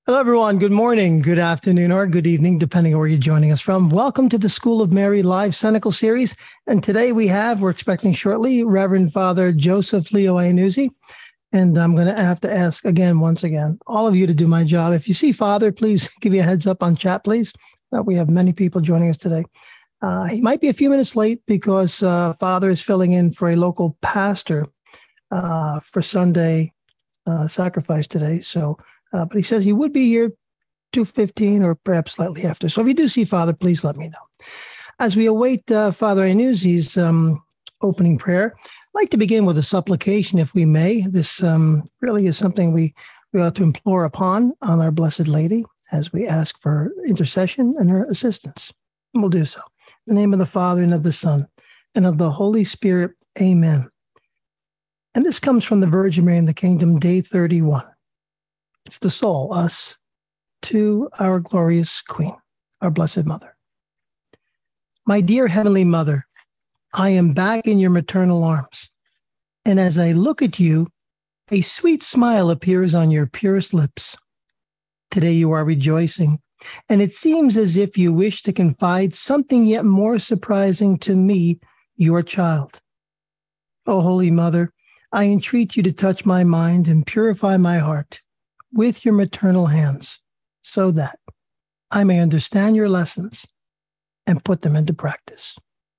Hello, everyone. Good morning, good afternoon, or good evening, depending on where you're joining us from. Welcome to the School of Mary Live Senecal Series. And today we're expecting shortly, Reverend Father Joseph Leo Iannuzzi. And I'm going to have to ask once again, all of you to do my job. If you see Father, please give me a heads up on chat, please. We have many people joining us today. He might be a few minutes late because Father is filling in for a local pastor for Sunday sacrifice today. But he says he would be here 2:15 or perhaps slightly after. So if you do see Father, please let me know. As we await Father Iannuzzi's opening prayer, I'd like to begin with a supplication, if we may. This really is something we ought to implore upon on our Blessed Lady as we ask for her intercession and her assistance. And we'll do so. In the name of the Father, and of the Son, and of the Holy Spirit. Amen. And this comes from the Virgin Mary in the Kingdom, day 31. It's the soul, us, to our glorious Queen, our Blessed Mother. My dear Heavenly Mother, I am back in your maternal arms. And as I look at you, a sweet smile appears on your purest lips. Today you are rejoicing, and it seems as if you wish to confide something yet more surprising to me, your child. O Holy Mother, I entreat you to touch my mind and purify my heart with your maternal hands, so that I may understand your lessons and put them into practice.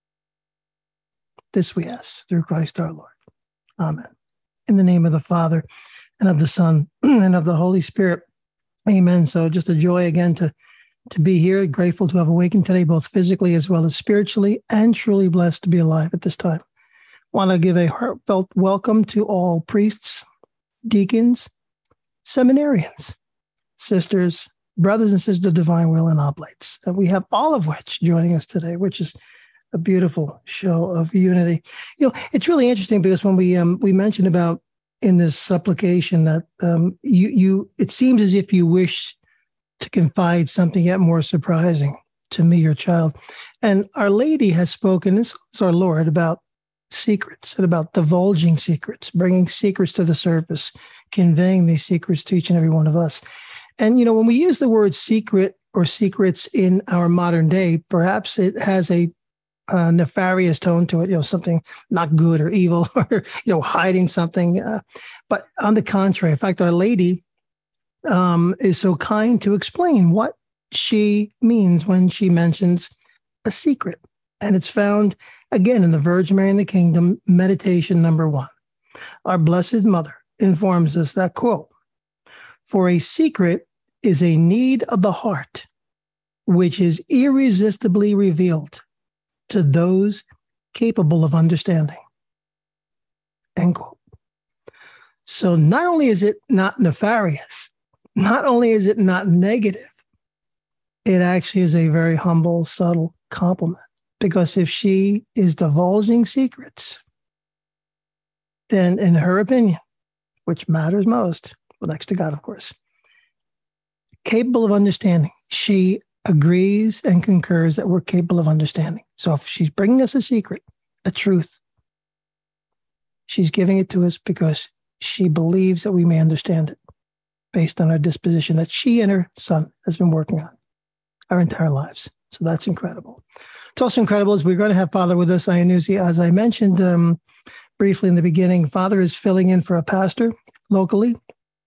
This we ask through Christ our Lord. Amen. In the name of the Father, and of the Son, and of the Holy Spirit. Amen. So just a joy again to be here, grateful to have awakened today, both physically as well as spiritually, and truly blessed to be alive at this time. Want to give a heartfelt welcome to all priests, deacons, seminarians, sisters, brothers and sisters of divine will, and oblates. And we have all of which joining us today, which is a beautiful show of unity. You know, it's really interesting because when we mentioned about in this supplication that it seems as if you wish to confide something yet more surprising to me, your child. And Our Lady has spoken, this is our Lord, about secrets and about divulging secrets, bringing secrets to the surface, conveying these secrets to each and every one of us. And, you know, when we use the word secret or secrets in our modern day, perhaps it has a nefarious tone to it, you know, something not good or evil or, you know, hiding something. But on the contrary, in fact, Our Lady is so kind to explain what she means when she mentions a secret. And it's found, again, in the Virgin Mary in the Kingdom, meditation number 1. Our Blessed Mother informs us that, quote, "For a secret is a need of the heart, which is irresistibly revealed to those capable of understanding." End quote. So not only is it not nefarious, not only is it not negative, it actually is a very humble, subtle compliment. Because if she is divulging secrets, then in her opinion, which matters most, well, next to God, of course, capable of understanding, she agrees and concurs that we're capable of understanding. So if she's bringing us a secret, a truth, she's giving it to us because she believes that we may understand it based on our disposition that she and her son has been working on our entire lives. So that's incredible. It's also incredible as we're going to have Father with us, Iannuzzi. As I mentioned briefly in the beginning, Father is filling in for a pastor locally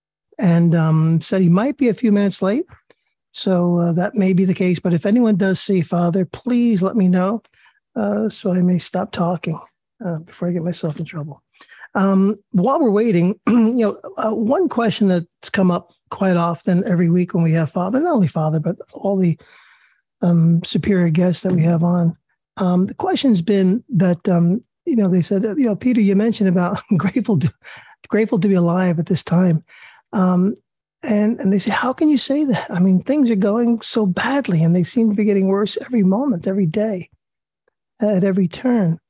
and said he might be a few minutes late. So that may be the case. But if anyone does see Father, please let me know so I may stop talking before I get myself in trouble. While we're waiting, one question that's come up quite often every week when we have Father, not only Father, but all the superior guests that we have on. The question's been that, they said, Peter, you mentioned about grateful to be alive at this time. And they say, how can you say that? I mean, things are going so badly and they seem to be getting worse every moment, every day, at every turn.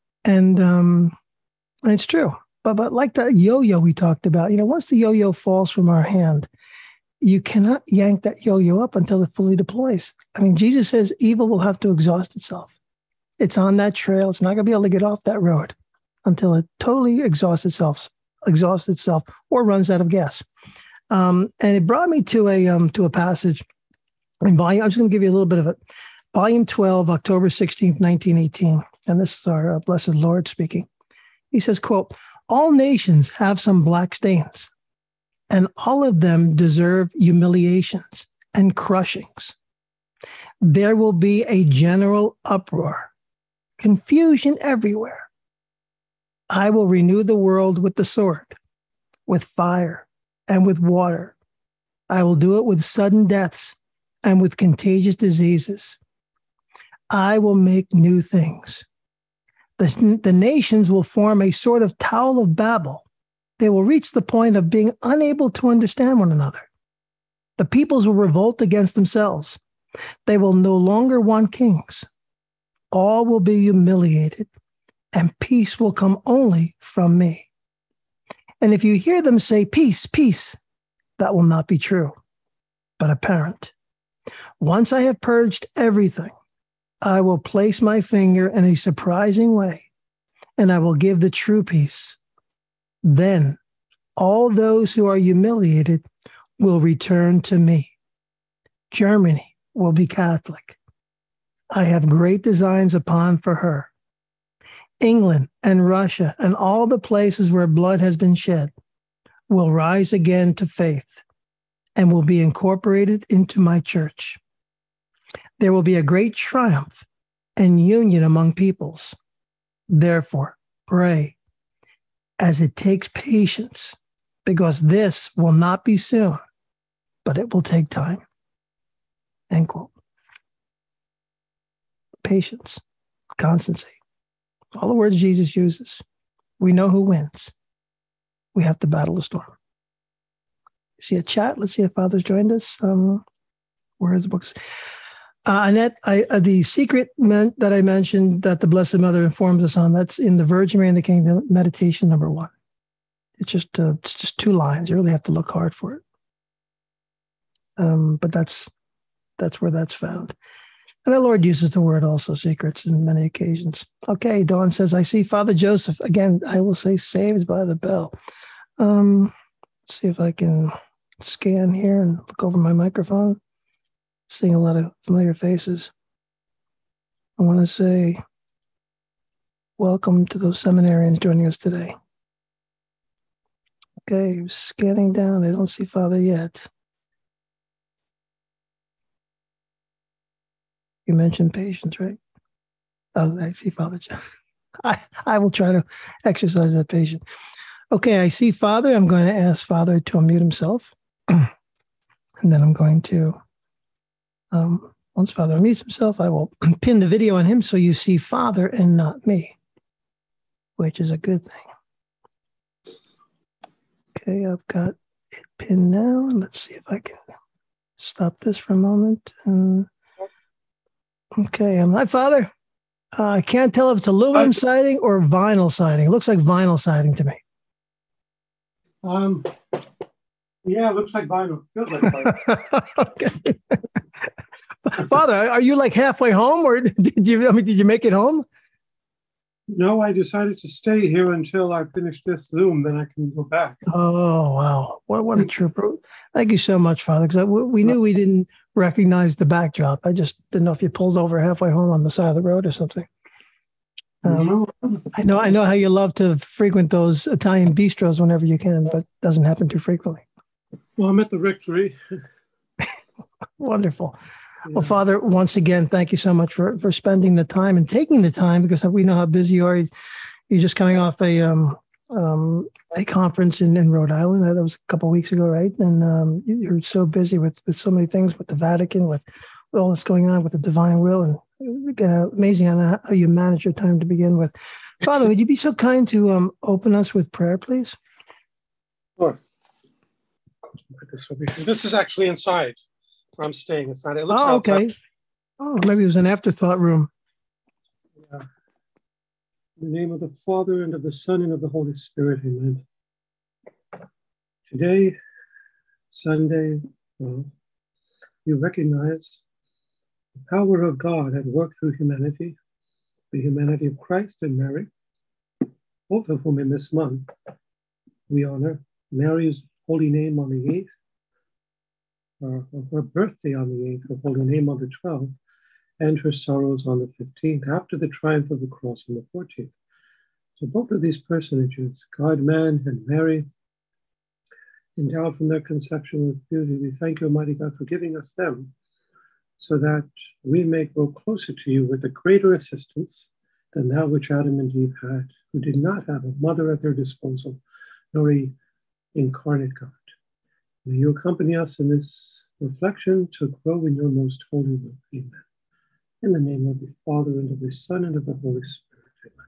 And it's true. But like that yo-yo we talked about, once the yo-yo falls from our hand, you cannot yank that yo-yo up until it fully deploys. I mean, Jesus says evil will have to exhaust itself. It's on that trail. It's not going to be able to get off that road until it totally exhausts itself or runs out of gas. And it brought me to a passage in volume. I'm just going to give you a little bit of it. Volume 12, October 16th, 1918. And this is our blessed Lord speaking. He says, quote, "All nations have some black stains, and all of them deserve humiliations and crushings. There will be a general uproar, confusion everywhere. I will renew the world with the sword, with fire, and with water. I will do it with sudden deaths and with contagious diseases. I will make new things. The nations will form a sort of Tower of Babel. They will reach the point of being unable to understand one another. The peoples will revolt against themselves. They will no longer want kings. All will be humiliated, and peace will come only from me. And if you hear them say, 'Peace, peace,' that will not be true, but apparent. Once I have purged everything, I will place my finger in a surprising way, and I will give the true peace. Then all those who are humiliated will return to me. Germany will be Catholic. I have great designs upon for her. England and Russia and all the places where blood has been shed will rise again to faith and will be incorporated into my church. There will be a great triumph and union among peoples. Therefore, pray as it takes patience, because this will not be soon, but it will take time." End quote. Patience, constancy, all the words Jesus uses. We know who wins. We have to battle the storm. See a chat? Let's see if Father's joined us. Where is the books? Annette, the secret that I mentioned that the Blessed Mother informs us on, that's in the Virgin Mary and the Kingdom, meditation number 1. It's just 2 lines. You really have to look hard for it. But that's where that's found. And the Lord uses the word also, secrets, in many occasions. Okay, Dawn says, "I see Father Joseph." Again, I will say saved by the bell. Let's see if I can scan here and look over my microphone. Seeing a lot of familiar faces. I want to say welcome to those seminarians joining us today. Okay, scanning down. I don't see Father yet. You mentioned patience, right? Oh, I see Father John. I will try to exercise that patience. Okay, I see Father. I'm going to ask Father to unmute himself. And then I'm going to, once Father unmutes himself, I will pin the video on him so you see Father and not me, which is a good thing. Okay, I've got it pinned now. Let's see if I can stop this for a moment. Okay, hi, Father. I can't tell if it's aluminum siding or vinyl siding. It looks like vinyl siding to me. Yeah, it looks like vinyl. Feels like vinyl. Okay. Father, are you like halfway home, or did you make it home? No, I decided to stay here until I finish this Zoom, then I can go back. Oh, wow. What a trooper. Thank you so much, Father, because we knew we didn't recognize the backdrop. I just didn't know if you pulled over halfway home on the side of the road or something. I know how you love to frequent those Italian bistros whenever you can, but it doesn't happen too frequently. Well, I'm at the rectory. Wonderful. Yeah. Well, Father, once again, thank you so much for spending the time and taking the time, because we know how busy you are. You're just coming off a conference in Rhode Island. That was a couple of weeks ago, right? And you're so busy with so many things, with the Vatican, with all that's going on with the divine will, and again, amazing how you manage your time to begin with. Father, would you be so kind to open us with prayer, please? Sure. This is actually inside where I'm staying. Inside. It looks outside. Okay. Oh, maybe it was an afterthought room. Yeah. In the name of the Father, and of the Son, and of the Holy Spirit, amen. Today, Sunday, you recognize the power of God at work through humanity, the humanity of Christ and Mary, both of whom in this month we honor Mary's holy name on the 8th, of her birthday on the 8th, her holy name on the 12th, and her sorrows on the 15th, after the triumph of the cross on the 14th. So both of these personages, God-man and Mary, endowed from their conception with beauty, we thank you, Almighty God, for giving us them, so that we may grow closer to you with a greater assistance than that which Adam and Eve had, who did not have a mother at their disposal, nor a incarnate God. May you accompany us in this reflection to grow in your most holy will. Amen. In the name of the Father, and of the Son, and of the Holy Spirit.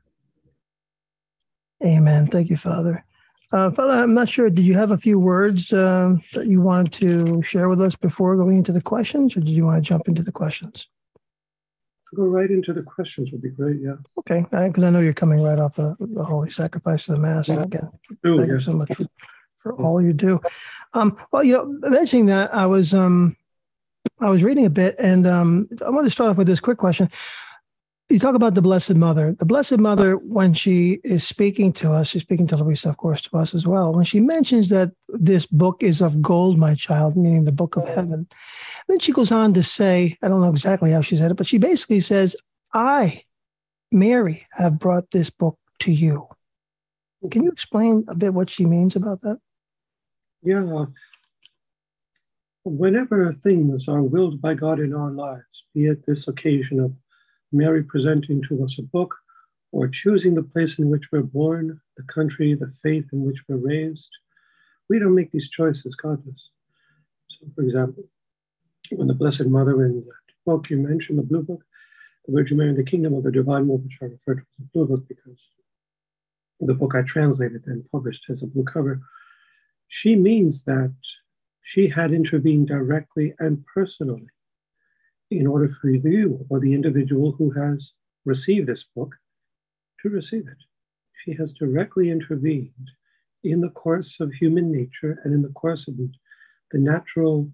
Amen. Amen. Thank you, Father. Father, I'm not sure, did you have a few words that you wanted to share with us before going into the questions, or did you want to jump into the questions? Go right into the questions would be great, yeah. Okay, because I know you're coming right off the holy sacrifice of the Mass. Yeah. Again, Ooh, thank you so much for all you do. Well, mentioning that, I was reading a bit, and I want to start off with this quick question. You talk about the Blessed Mother. The Blessed Mother, when she is speaking to us, she's speaking to Luisa, of course, to us as well. When she mentions that this book is of gold, my child, meaning the book of heaven, then she goes on to say, I don't know exactly how she said it, but she basically says, I, Mary, have brought this book to you. Can you explain a bit what she means about that? Yeah. Whenever things are willed by God in our lives, be it this occasion of Mary presenting to us a book, or choosing the place in which we're born, the country, the faith in which we're raised, we don't make these choices, God does. So, for example, when the Blessed Mother in that book you mentioned, the Blue Book, the Virgin Mary and the Kingdom of the Divine Will, which I refer to as the Blue Book because the book I translated and published has a blue cover, she means that she had intervened directly and personally in order for you or the individual who has received this book to receive it. She has directly intervened in the course of human nature and in the course of the natural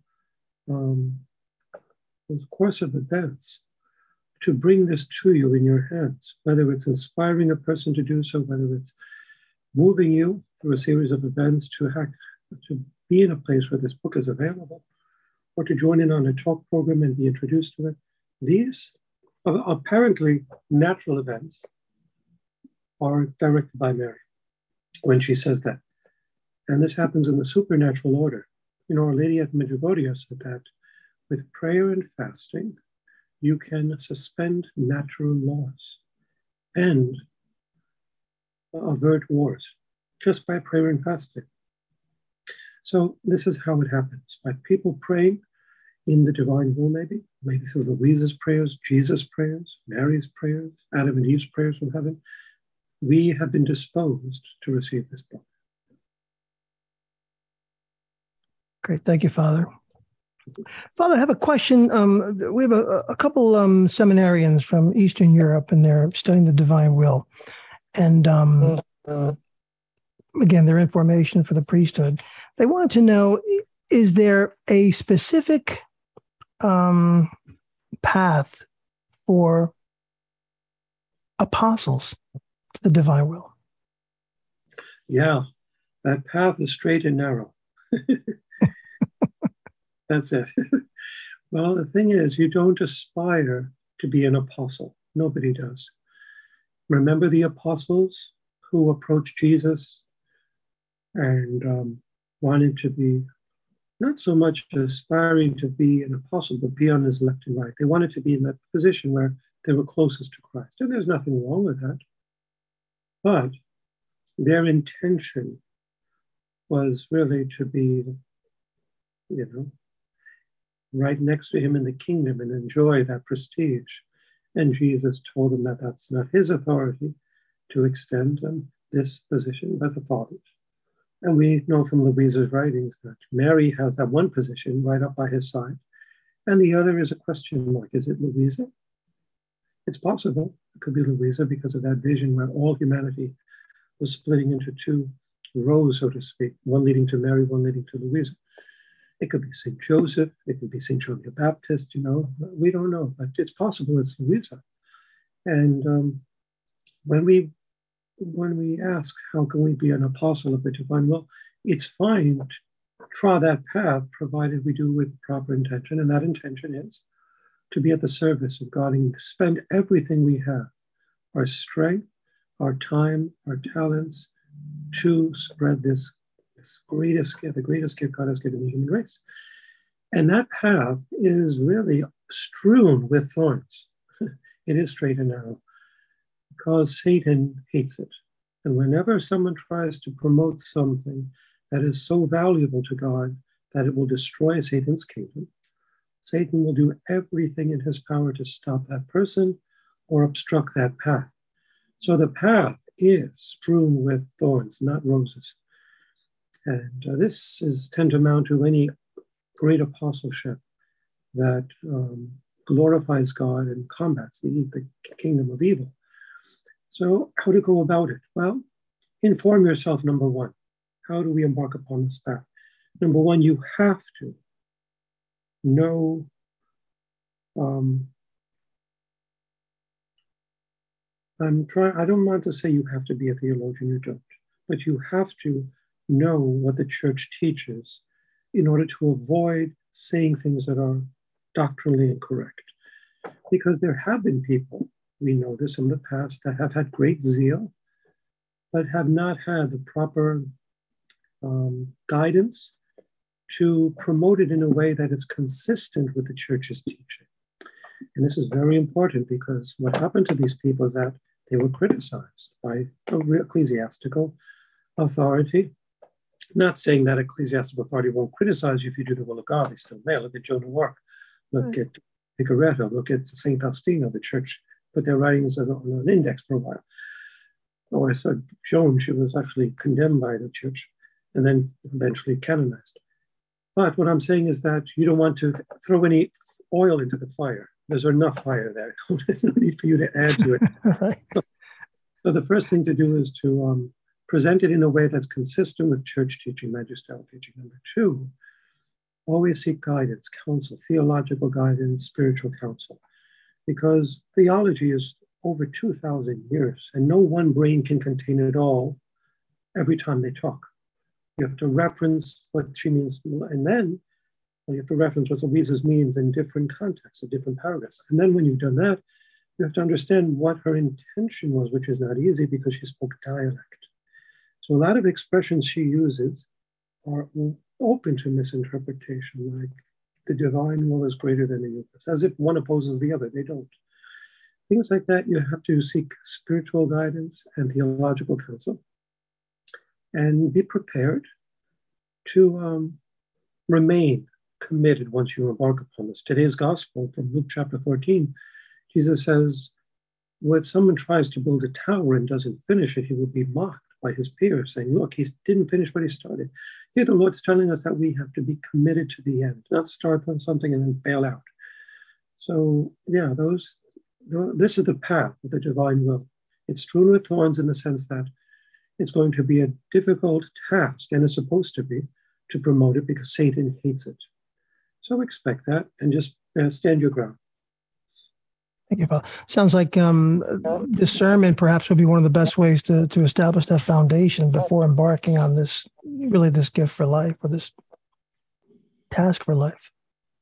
course of events to bring this to you in your hands, whether it's inspiring a person to do so, whether it's moving you through a series of events to be in a place where this book is available, or to join in on a talk program and be introduced to it. These apparently natural events are directed by Mary when she says that. And this happens in the supernatural order. Our Lady at Medjugorje said that with prayer and fasting, you can suspend natural laws and avert wars just by prayer and fasting. So this is how it happens, by people praying in the divine will, maybe through Louisa's prayers, Jesus' prayers, Mary's prayers, Adam and Eve's prayers from heaven. We have been disposed to receive this book. Great. Thank you, Father. Father, I have a question. We have a couple seminarians from Eastern Europe, and they're studying the divine will. And again, their information for the priesthood. They wanted to know, is there a specific path for apostles to the divine will? Yeah, that path is straight and narrow. That's it. Well, the thing is, you don't aspire to be an apostle. Nobody does. Remember the apostles who approached Jesus and wanted to be not so much aspiring to be an apostle, but be on his left and right. They wanted to be in that position where they were closest to Christ. And there's nothing wrong with that. But their intention was really to be, right next to him in the kingdom and enjoy that prestige. And Jesus told them that that's not his authority to extend this position, but the Father's. And we know from Louisa's writings that Mary has that one position right up by his side, and the other is a question mark. Is it Louisa? It's possible. It could be Louisa because of that vision where all humanity was splitting into two rows, so to speak, one leading to Mary, one leading to Louisa. It could be St. Joseph. It could be St. John the Baptist, we don't know, but it's possible it's Louisa. And when we ask, how can we be an apostle of the divine will? It's fine trod that path, provided we do with proper intention. And that intention is to be at the service of God and spend everything we have, our strength, our time, our talents, to spread this greatest gift, the greatest gift God has given the human race. And that path is really strewn with thorns. It is straight and narrow because Satan hates it. And whenever someone tries to promote something that is so valuable to God that it will destroy Satan's kingdom, Satan will do everything in his power to stop that person or obstruct that path. So the path is strewn with thorns, not roses. And this is tantamount to any great apostleship that glorifies God and combats the kingdom of evil. So how to go about it? Well, inform yourself, number one. How do we embark upon this path? Number one, you have to know I don't want to say you have to be a theologian, you don't, but you have to know what the church teaches in order to avoid saying things that are doctrinally incorrect. Because there have been people, we know this in the past, that have had great zeal, but have not had the proper guidance to promote it in a way that is consistent with the church's teaching. And this is very important because what happened to these people is that they were criticized by ecclesiastical authority. Not saying that ecclesiastical authority won't criticize you if you do the will of God. They still may. Look at Joan of Arc. Look at Nicoretto. Look at St. Faustina. The church put their writings on an index for a while. Oh, I said Joan, she was actually condemned by the church and then eventually canonized. But what I'm saying is that you don't want to throw any oil into the fire. There's enough fire there. There's no need for you to add to it. Right. So the first thing to do is to present it in a way that's consistent with church teaching, magisterial teaching. Number two, always seek guidance, counsel, theological guidance, spiritual counsel, because theology is over 2,000 years, and no one brain can contain it all every time they talk. You have to reference what she means, and then you have to reference what Louise's means in different contexts, in different paragraphs. And then when you've done that, you have to understand what her intention was, which is not easy because she spoke dialect. So a lot of expressions she uses are open to misinterpretation, like the divine will is greater than the universe, as if one opposes the other. They don't. Things like that, you have to seek spiritual guidance and theological counsel and be prepared to remain committed once you embark upon this. Today's gospel from Luke chapter 14, Jesus says, when someone tries to build a tower and doesn't finish it, he will be mocked by his peers, saying, look, he didn't finish what he started. Here the Lord's telling us that we have to be committed to the end, not start on something and then bail out. So yeah, this is the path of the divine will. It's strewn with thorns in the sense that it's going to be a difficult task, and it's supposed to be, to promote it because Satan hates it. So expect that and just stand your ground. Thank you, Father. Sounds like discernment perhaps would be one of the best ways to establish that foundation before embarking on this gift for life, or this task for life.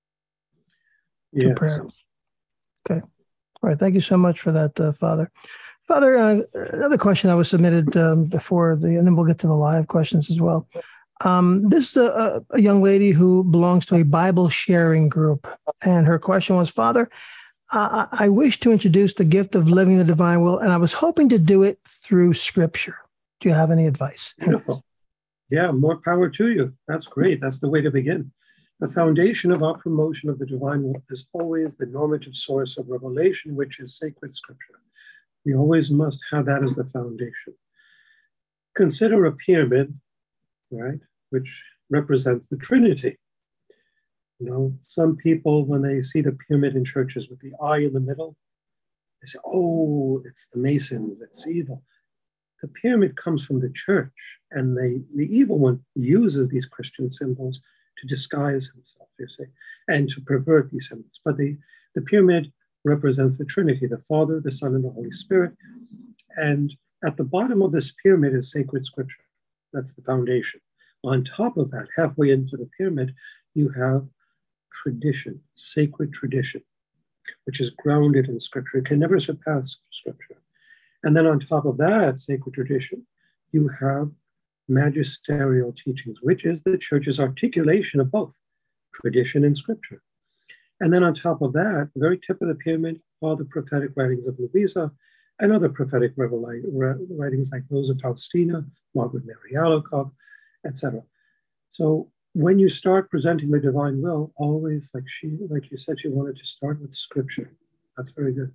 Yes. Prayer. Okay. All right. Thank you so much for that, Father. Father, another question I was submitted before and then we'll get to the live questions as well. This is a young lady who belongs to a Bible sharing group, and her question was, Father, I wish to introduce the gift of living the divine will, and I was hoping to do it through Scripture. Do you have any advice? Beautiful. Yeah, more power to you. That's great. That's the way to begin. The foundation of our promotion of the divine will is always the normative source of revelation, which is sacred Scripture. We always must have that as the foundation. Consider a pyramid, right, which represents the Trinity. You know, some people, when they see the pyramid in churches with the eye in the middle, they say, oh, it's the Masons, it's evil. The pyramid comes from the church, and the evil one uses these Christian symbols to disguise himself, you see, and to pervert these symbols. But the pyramid represents the Trinity, the Father, the Son, and the Holy Spirit. And at the bottom of this pyramid is sacred Scripture. That's the foundation. On top of that, halfway into the pyramid, you have tradition, sacred tradition, which is grounded in Scripture. It can never surpass Scripture. And then on top of that sacred tradition, you have magisterial teachings, which is the church's articulation of both tradition and Scripture. And then on top of that, the very tip of the pyramid, are the prophetic writings of Louisa and other prophetic writings like those of Faustina, Margaret Mary Alacoque, etc. So when you start presenting the divine will, always, like you said, she wanted to start with Scripture. That's very good.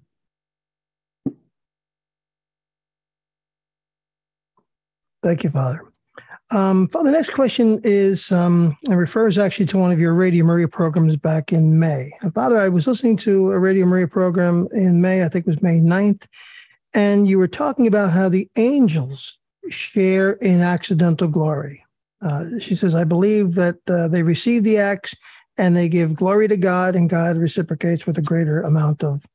Thank you, Father. Father, the next question is, it refers actually to one of your Radio Maria programs back in May. Father, I was listening to a Radio Maria program in May, I think it was May 9th, and you were talking about how the angels share in accidental glory. She says, I believe that they receive the acts and they give glory to God, and God reciprocates with a greater amount of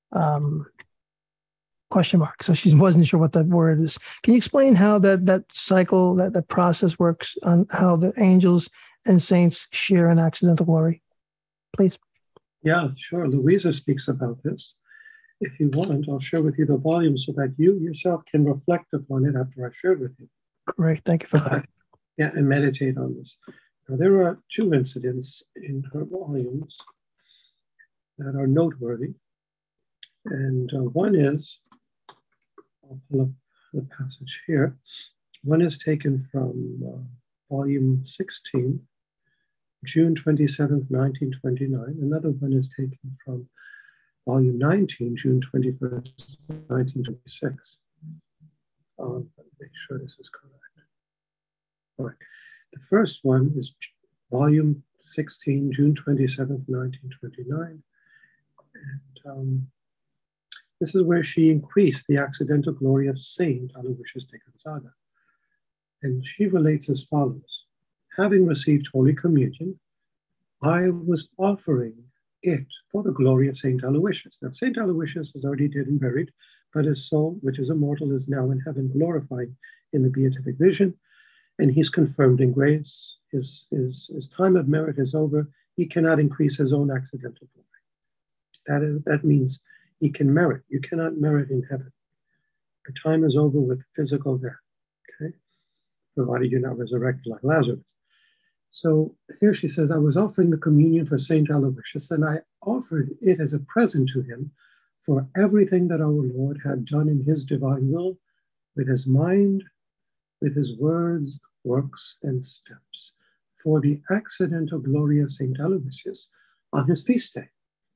question mark. So she wasn't sure what that word is. Can you explain how that cycle, that process works, on how the angels and saints share in accidental glory, please? Yeah, sure. Louisa speaks about this. If you want, I'll share with you the volume so that you yourself can reflect upon it after I shared with you. Great. Thank you for that. Yeah, and meditate on this. Now, there are two incidents in her volumes that are noteworthy. And one is, I'll pull up the passage here. One is taken from volume 16, June 27th, 1929. Another one is taken from volume 19, June 21st, 1926. Let me make sure this is correct. All right. The first one is volume 16, June 27th, 1929. And this is where she increased the accidental glory of Saint Aloysius de Gonzaga. And she relates as follows. Having received Holy Communion, I was offering it for the glory of Saint Aloysius. Now, Saint Aloysius is already dead and buried, but his soul, which is immortal, is now in heaven glorified in the beatific vision. And he's confirmed in grace. His time of merit is over. He cannot increase his own accidental glory. That means he can merit. You cannot merit in heaven. The time is over with physical death, okay? Provided you're not resurrected like Lazarus. So here she says, I was offering the communion for Saint Aloysius, and I offered it as a present to him for everything that our Lord had done in his divine will, with his mind, with his words, works, and steps, for the accidental glory of Saint Aloysius on his feast day.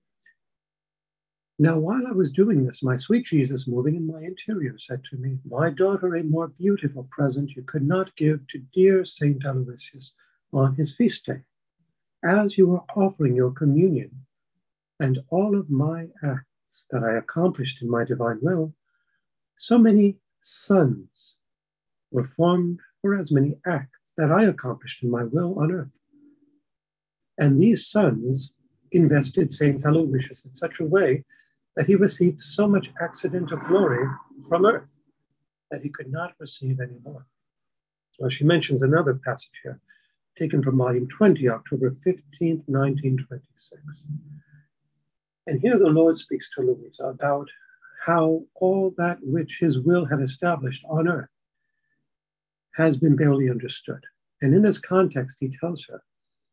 Now, while I was doing this, my sweet Jesus, moving in my interior, said to me, my daughter, a more beautiful present you could not give to dear Saint Aloysius on his feast day. As you are offering your communion and all of my acts that I accomplished in my divine will, so many sons were formed for as many acts that I accomplished in my will on earth. And these sons invested Saint Aloysius in such a way that he received so much accidental glory from earth that he could not receive any more. Well, she mentions another passage here, taken from volume 20, October 15th, 1926. And here the Lord speaks to Louisa about how all that which his will had established on earth has been barely understood. And in this context, he tells her,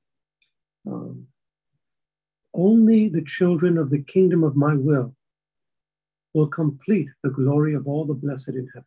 only the children of the kingdom of my will complete the glory of all the blessed in heaven,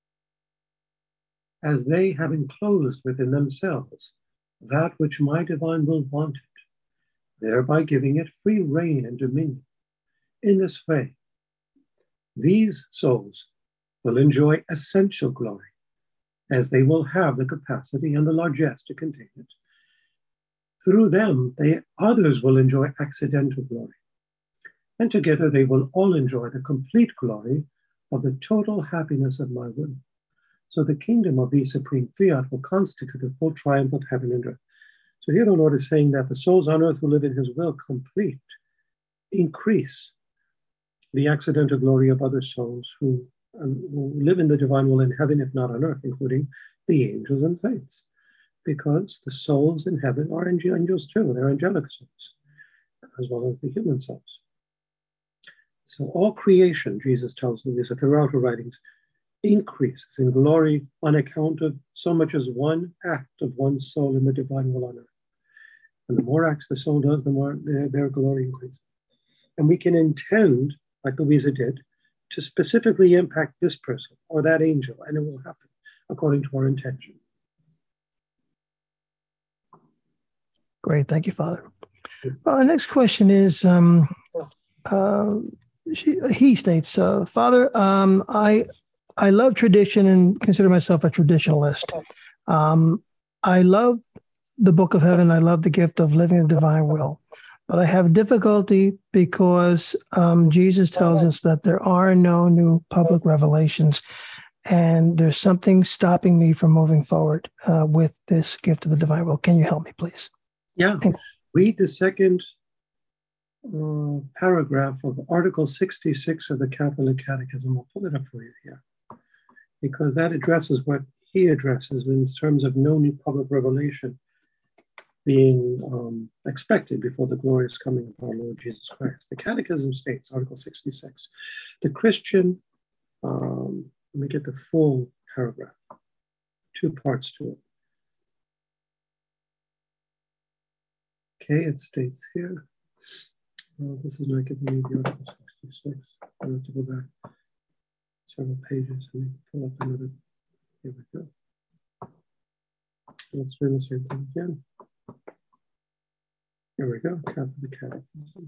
as they have enclosed within themselves that which my divine will wanted, thereby giving it free reign and dominion. In this way, these souls will enjoy essential glory, as they will have the capacity and the largesse to contain it. Through them, others will enjoy accidental glory. And together they will all enjoy the complete glory of the total happiness of my will. So the kingdom of the supreme fiat will constitute the full triumph of heaven and earth. So here the Lord is saying that the souls on earth who live in his will complete, increase the accidental glory of other souls who live in the divine will in heaven, if not on earth, including the angels and saints. because the souls in heaven are angels too. They're angelic souls, as well as the human souls. So all creation, Jesus tells us throughout her writings, increases in glory on account of so much as one act of one's soul in the divine will on earth. And the more acts the soul does, the more their glory increases. And we can intend, like Louisa did, to specifically impact this person or that angel, and it will happen according to our intention. Great. Thank you, Father. Well, the next question is, he states, Father, I love tradition and consider myself a traditionalist. I love the Book of Heaven. I love the gift of living a divine will. But I have difficulty because Jesus tells us that there are no new public revelations, and there's something stopping me from moving forward with this gift of the divine will. Can you help me, please? Yeah. Read the second paragraph of Article 66 of the Catholic Catechism. I'll pull it up for you here, because that addresses what he addresses in terms of no new public revelation being expected before the glorious coming of our Lord Jesus Christ. The Catechism states, Article 66, the Christian, let me get the full paragraph, 2 parts to it. Okay, it states here, this is not giving me the Article 66. I have to go back several pages and pull up another. Here we go. Let's do the same thing again. Here we go, Catholic Catechism.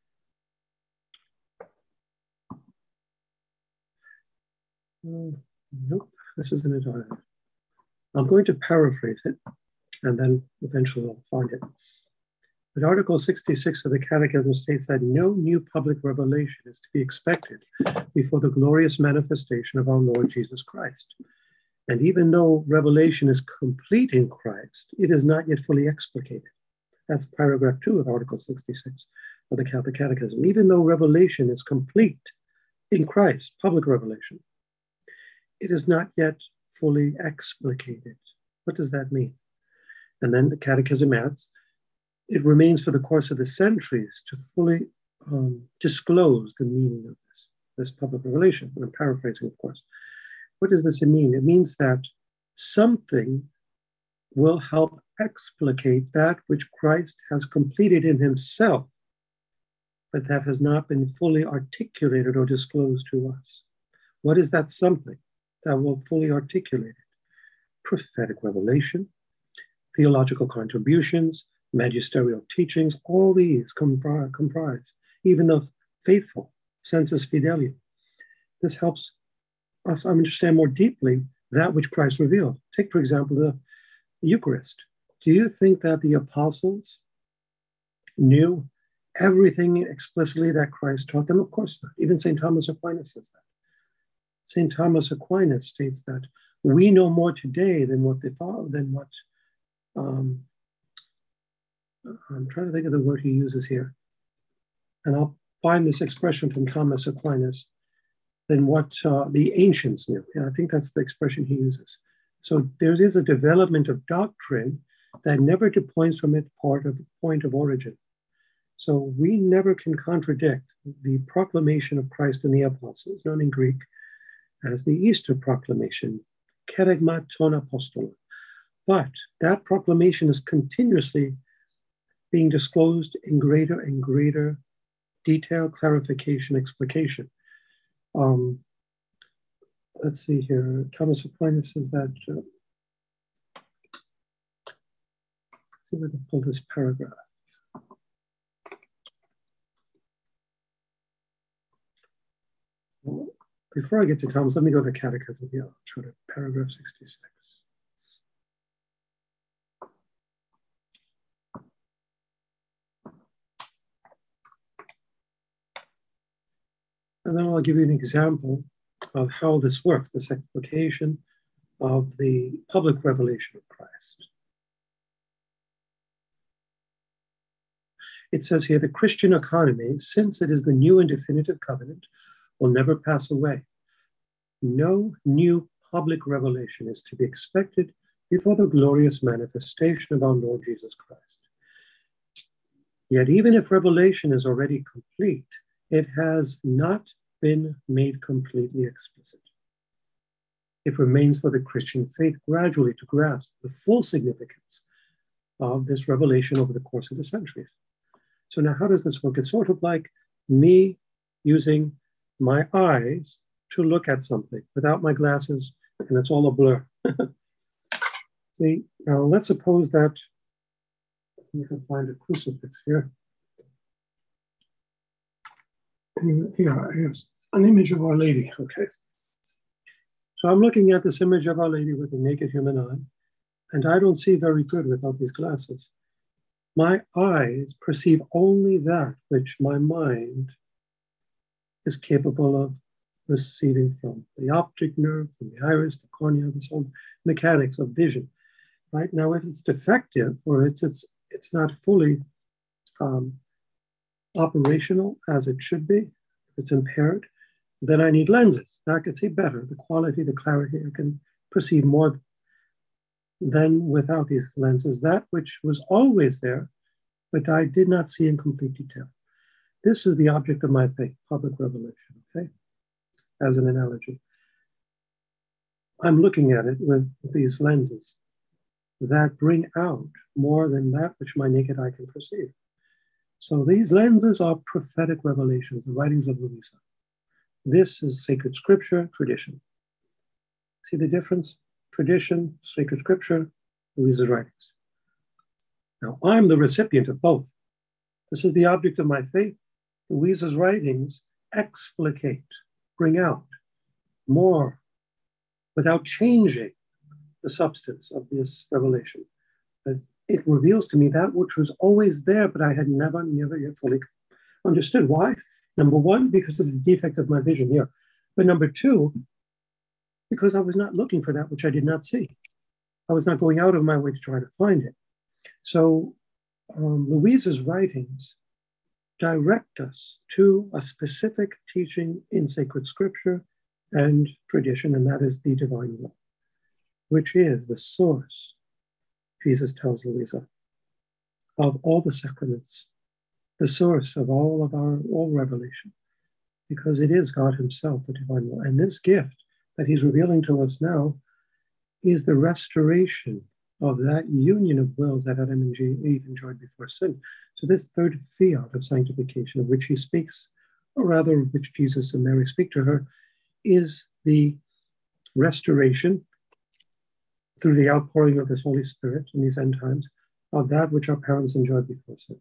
Nope, this isn't it either. I'm going to paraphrase it, and then eventually I'll find it. But Article 66 of the Catechism states that no new public revelation is to be expected before the glorious manifestation of our Lord Jesus Christ. And even though revelation is complete in Christ, it is not yet fully explicated. That's paragraph 2 of Article 66 of the Catholic Catechism. Even though revelation is complete in Christ, public revelation, it is not yet fully explicated. What does that mean? And then the Catechism adds, it remains for the course of the centuries to fully disclose the meaning of this public revelation. And I'm paraphrasing, of course. What does this mean? It means that something will help explicate that which Christ has completed in himself, but that has not been fully articulated or disclosed to us. What is that something that will fully articulate it? Prophetic revelation, theological contributions, magisterial teachings, all these comprise, even the faithful, sensus fidelium. This helps us understand more deeply that which Christ revealed. Take, for example, the Eucharist. Do you think that the apostles knew everything explicitly that Christ taught them? Of course not. Even St. Thomas Aquinas says that. St. Thomas Aquinas states that we know more today than what they thought, I'm trying to think of the word he uses here. And I'll find this expression from Thomas Aquinas, than what the ancients knew. Yeah, I think that's the expression he uses. So there is a development of doctrine that never departs from its point of origin. So we never can contradict the proclamation of Christ in the apostles, known in Greek as the Easter proclamation, kerygma ton apostolon. But that proclamation is continuously being disclosed in greater and greater detail, clarification, explication. Let's see here. Thomas Aquinas says that. Let's see if I can pull this paragraph. Well, before I get to Thomas, let me go to the Catechism. Yeah, I'll try to paragraph 66. And then I'll give you an example of how this works, this explication of the public revelation of Christ. It says here, the Christian economy, since it is the new and definitive covenant, will never pass away. No new public revelation is to be expected before the glorious manifestation of our Lord Jesus Christ. Yet even if revelation is already complete, it has not been made completely explicit. It remains for the Christian faith gradually to grasp the full significance of this revelation over the course of the centuries. So now how does this work? It's sort of like me using my eyes to look at something without my glasses, and it's all a blur. See, now let's suppose that you can find a crucifix here. Here, here's an image of Our Lady, okay? So I'm looking at this image of Our Lady with a naked human eye, and I don't see very good without these glasses. My eyes perceive only that which my mind is capable of receiving from the optic nerve, from the iris, the cornea, this whole mechanics of vision. Right now, if it's defective or it's not fully operational as it should be, if it's impaired, then I need lenses. Now I can see better, the quality, the clarity, I can perceive more than without these lenses, that which was always there, but I did not see in complete detail. This is the object of my faith, public revelation, okay? As an analogy. I'm looking at it with these lenses that bring out more than that which my naked eye can perceive. So these lenses are prophetic revelations, the writings of Louisa. This is sacred scripture, tradition. See the difference? Tradition, sacred scripture, Louisa's writings. Now, I'm the recipient of both. This is the object of my faith. Louisa's writings explicate, bring out more without changing the substance of this revelation. But it reveals to me that which was always there, but I had never yet fully understood. Why? Number one, because of the defect of my vision here. But number two, because I was not looking for that which I did not see. I was not going out of my way to try to find it. So Louisa's writings direct us to a specific teaching in sacred scripture and tradition, and that is the divine will, which is the source, Jesus tells Louisa, of all the sacraments, the source of all revelation, because it is God himself, the divine will. And this gift that he's revealing to us now is the restoration of that union of wills that Adam and Eve enjoyed before sin. So this third fiat of sanctification, of which he speaks, or rather which Jesus and Mary speak to her, is the restoration through the outpouring of this Holy Spirit in these end times of that which our parents enjoyed before sin.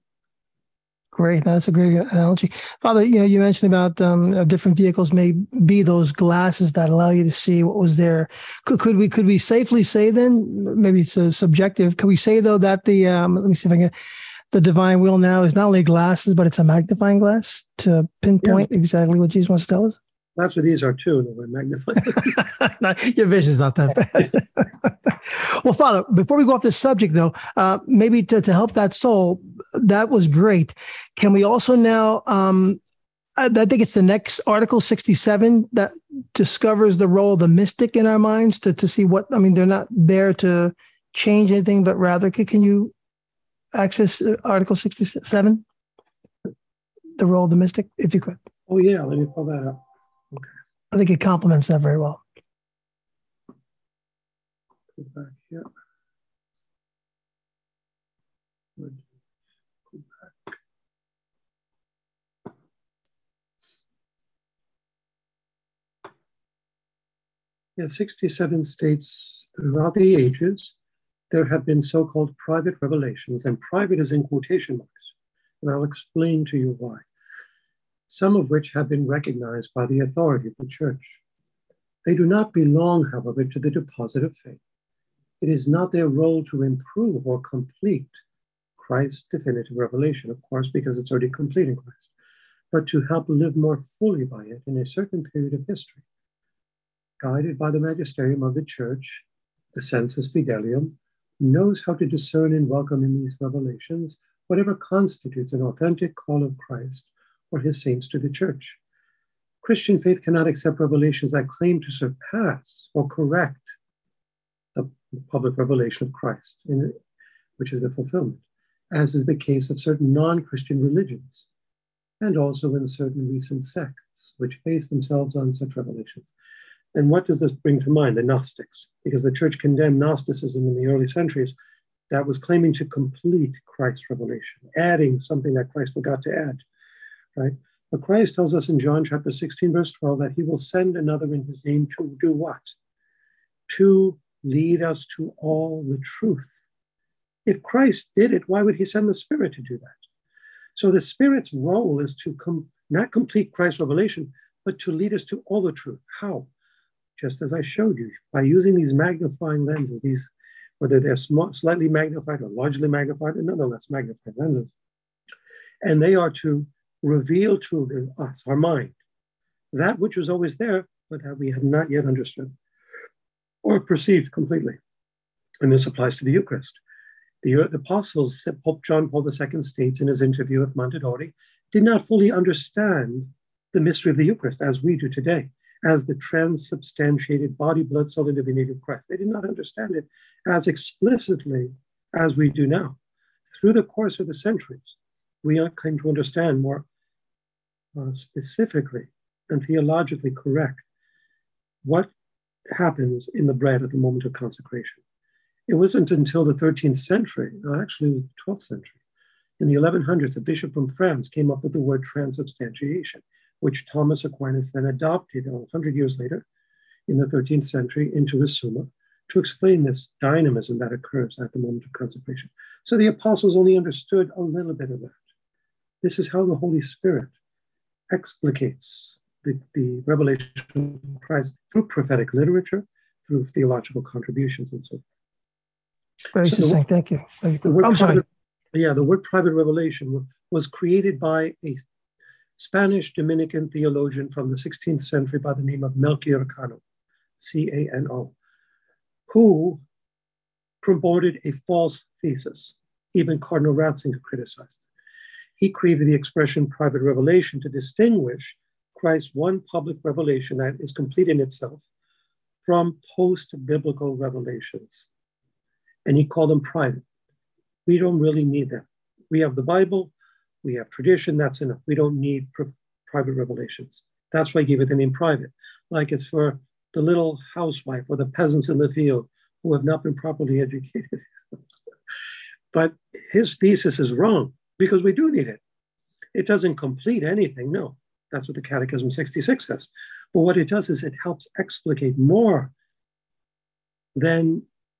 Great. That's a great analogy. Father, you mentioned about different vehicles may be those glasses that allow you to see what was there. Could we safely say then, maybe it's subjective, could we say though that let me see if I can, the divine will now is not only glasses, but it's a magnifying glass to pinpoint exactly what Jesus wants to tell us? That's what these are too, no, magnifying. Your vision's not that bad. Well, Father, before we go off this subject, though, maybe to help that soul, that was great. Can we also now, I think it's the next Article 67 that discovers the role of the mystic in our minds to see what, they're not there to change anything, but rather, can you access Article 67? The role of the mystic, if you could. Oh, yeah, let me pull that up. Okay. I think it complements that very well. Go back here. Go back. Yeah, 67 states throughout the ages, there have been so-called private revelations, and private is in quotation marks, and I'll explain to you why. Some of which have been recognized by the authority of the Church. They do not belong, however, to the deposit of faith. It is not their role to improve or complete Christ's definitive revelation, of course, because it's already complete in Christ, but to help live more fully by it in a certain period of history. Guided by the magisterium of the Church, the sensus fidelium knows how to discern and welcome in these revelations whatever constitutes an authentic call of Christ or his saints to the Church. Christian faith cannot accept revelations that claim to surpass or correct public revelation of Christ, which is the fulfillment, as is the case of certain non-Christian religions, and also in certain recent sects, which base themselves on such revelations. And what does this bring to mind? The Gnostics, because the church condemned Gnosticism in the early centuries that was claiming to complete Christ's revelation, adding something that Christ forgot to add, right? But Christ tells us in John chapter 16, verse 12, that he will send another in his name to do what? To lead us to all the truth. If Christ did it, why would he send the Spirit to do that? So the Spirit's role is to not complete Christ's revelation, but to lead us to all the truth. How? Just as I showed you, by using these magnifying lenses, these, whether they're slightly magnified or largely magnified, they're nonetheless magnified lenses. And they are to reveal to us, our mind, that which was always there, but that we have not yet understood or perceived completely. And this applies to the Eucharist. The apostles, Pope John Paul II states in his interview with Mondadori, did not fully understand the mystery of the Eucharist as we do today, as the transubstantiated body, blood, soul, and divinity of Christ. They did not understand it as explicitly as we do now. Through the course of the centuries, we are coming to understand more specifically and theologically correct what happens in the bread at the moment of consecration. It wasn't until the 13th century, actually it was the 12th century, in the 1100s, a bishop from France came up with the word transubstantiation, which Thomas Aquinas then adopted 100 years later in the 13th century into his Summa to explain this dynamism that occurs at the moment of consecration. So the apostles only understood a little bit of that. This is how the Holy Spirit explicates the revelation of Christ through prophetic literature, through theological contributions, and so forth. Very succinct. Thank you. The word private revelation was created by a Spanish Dominican theologian from the 16th century by the name of Melchior Cano, C-A-N-O, who promoted a false thesis. Even Cardinal Ratzinger criticized it. He created the expression private revelation to distinguish Christ's one public revelation that is complete in itself from post-biblical revelations. And he called them private. We don't really need them. We have the Bible, we have tradition, that's enough. We don't need private revelations. That's why he gave it the name private. Like it's for the little housewife or the peasants in the field who have not been properly educated. But his thesis is wrong because we do need it. It doesn't complete anything, no. That's what the Catechism 66 says. But what it does is it helps explicate more than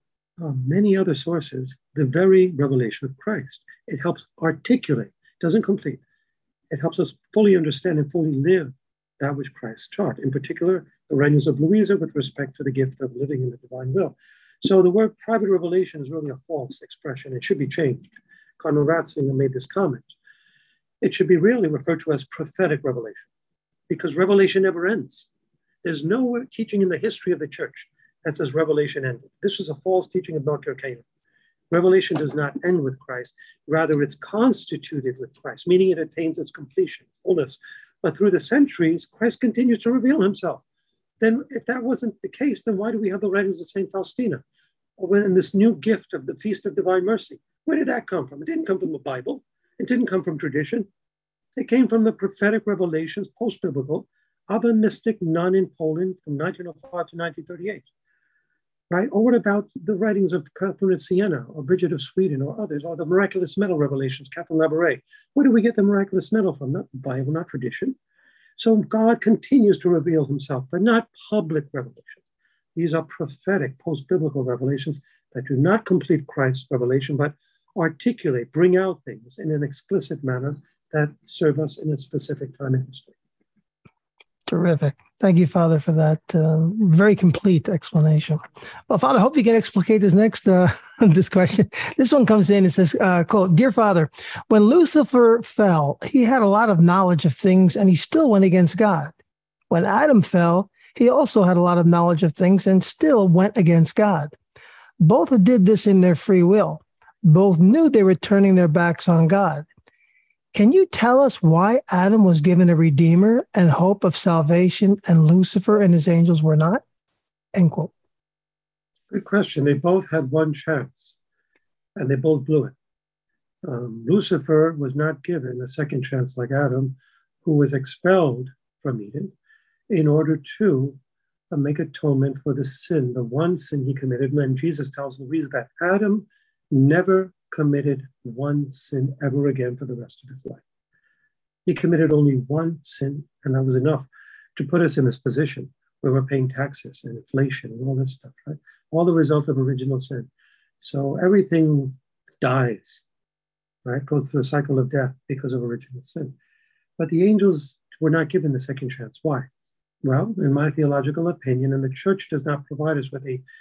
many other sources the very revelation of Christ. It helps articulate, doesn't complete. It helps us fully understand and fully live that which Christ taught, in particular, the writings of Louisa with respect to the gift of living in the divine will. So the word private revelation is really a false expression. It should be changed. Cardinal Ratzinger made this comment. It should be really referred to as prophetic revelation, because revelation never ends. There's no teaching in the history of the church that says revelation ended. This was a false teaching of Melchior Cano. Revelation does not end with Christ. Rather, it's constituted with Christ, meaning it attains its completion, fullness. But through the centuries, Christ continues to reveal himself. Then if that wasn't the case, then why do we have the writings of St. Faustina? Or when this new gift of the Feast of Divine Mercy, where did that come from? It didn't come from the Bible. It didn't come from tradition. It came from the prophetic revelations, post-biblical, of a mystic nun in Poland from 1905 to 1938. Right? Or what about the writings of Catherine of Siena or Bridget of Sweden or others, or the miraculous medal revelations, Catherine Labouré? Where do we get the miraculous medal from? Not the Bible, not tradition. So God continues to reveal himself, but not public revelation. These are prophetic, post-biblical revelations that do not complete Christ's revelation, but articulate, bring out things in an explicit manner that serve us in a specific time in history. Terrific. Thank you, Father, for that very complete explanation. Well, Father, I hope you can explicate this next this question. This one comes in and says, quote, "Dear Father, when Lucifer fell, he had a lot of knowledge of things and he still went against God. When Adam fell, he also had a lot of knowledge of things and still went against God. Both did this in their free will. Both knew they were turning their backs on God. Can you tell us why Adam was given a redeemer and hope of salvation and Lucifer and his angels were not?" End quote. Good question. They both had one chance, and they both blew it. Lucifer was not given a second chance like Adam, who was expelled from Eden in order to make atonement for the sin, the one sin he committed. And Jesus tells Louise that Adam never committed one sin ever again for the rest of his life. He committed only one sin, and that was enough to put us in this position where we're paying taxes and inflation and all this stuff, right? All the result of original sin. So everything dies, right? Goes through a cycle of death because of original sin. But the angels were not given the second chance. Why? Well, in my theological opinion, and the church does not provide us with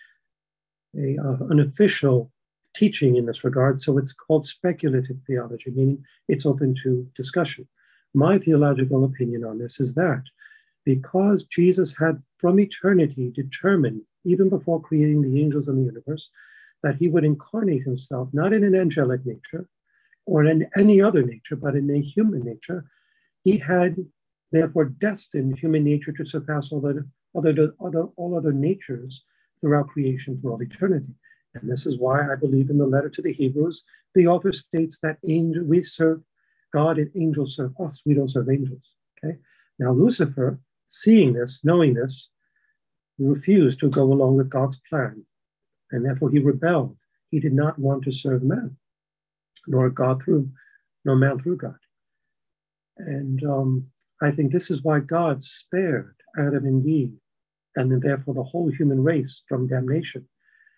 an official teaching in this regard, so it's called speculative theology, meaning it's open to discussion. My theological opinion on this is that because Jesus had from eternity determined, even before creating the angels and the universe, that he would incarnate himself not in an angelic nature or in any other nature, but in a human nature, he had therefore destined human nature to surpass all other natures throughout creation for all eternity. And this is why I believe in the letter to the Hebrews, the author states that we serve God and angels serve us. We don't serve angels. Okay. Now Lucifer, seeing this, knowing this, refused to go along with God's plan, and therefore he rebelled. He did not want to serve man, nor man through God. And I think this is why God spared Adam and Eve, and then therefore the whole human race from damnation,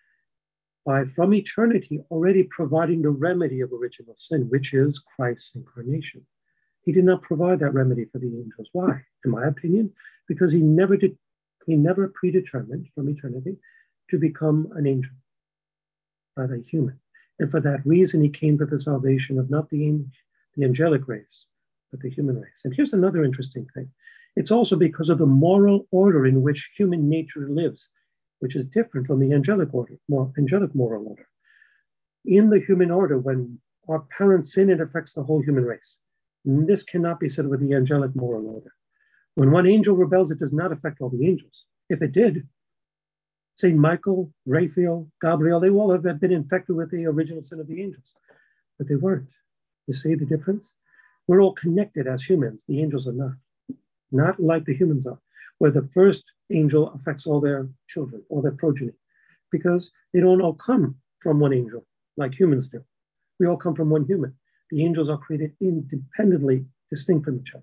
by from eternity already providing the remedy of original sin, which is Christ's incarnation. He did not provide that remedy for the angels. Why? In my opinion, because he never predetermined from eternity to become an angel, but a human. And for that reason, he came to the salvation of not the angelic race, but the human race. And here's another interesting thing. It's also because of the moral order in which human nature lives, which is different from the angelic moral order. In the human order, when our parents sin, it affects the whole human race. And this cannot be said with the angelic moral order. When one angel rebels, it does not affect all the angels. If it did, St. Michael, Raphael, Gabriel, they all have been infected with the original sin of the angels, but they weren't. You see the difference? We're all connected as humans. The angels are not like the humans are, where the first angel affects all their children, all their progeny, because they don't all come from one angel like humans do. We all come from one human. The angels are created independently, distinct from each other.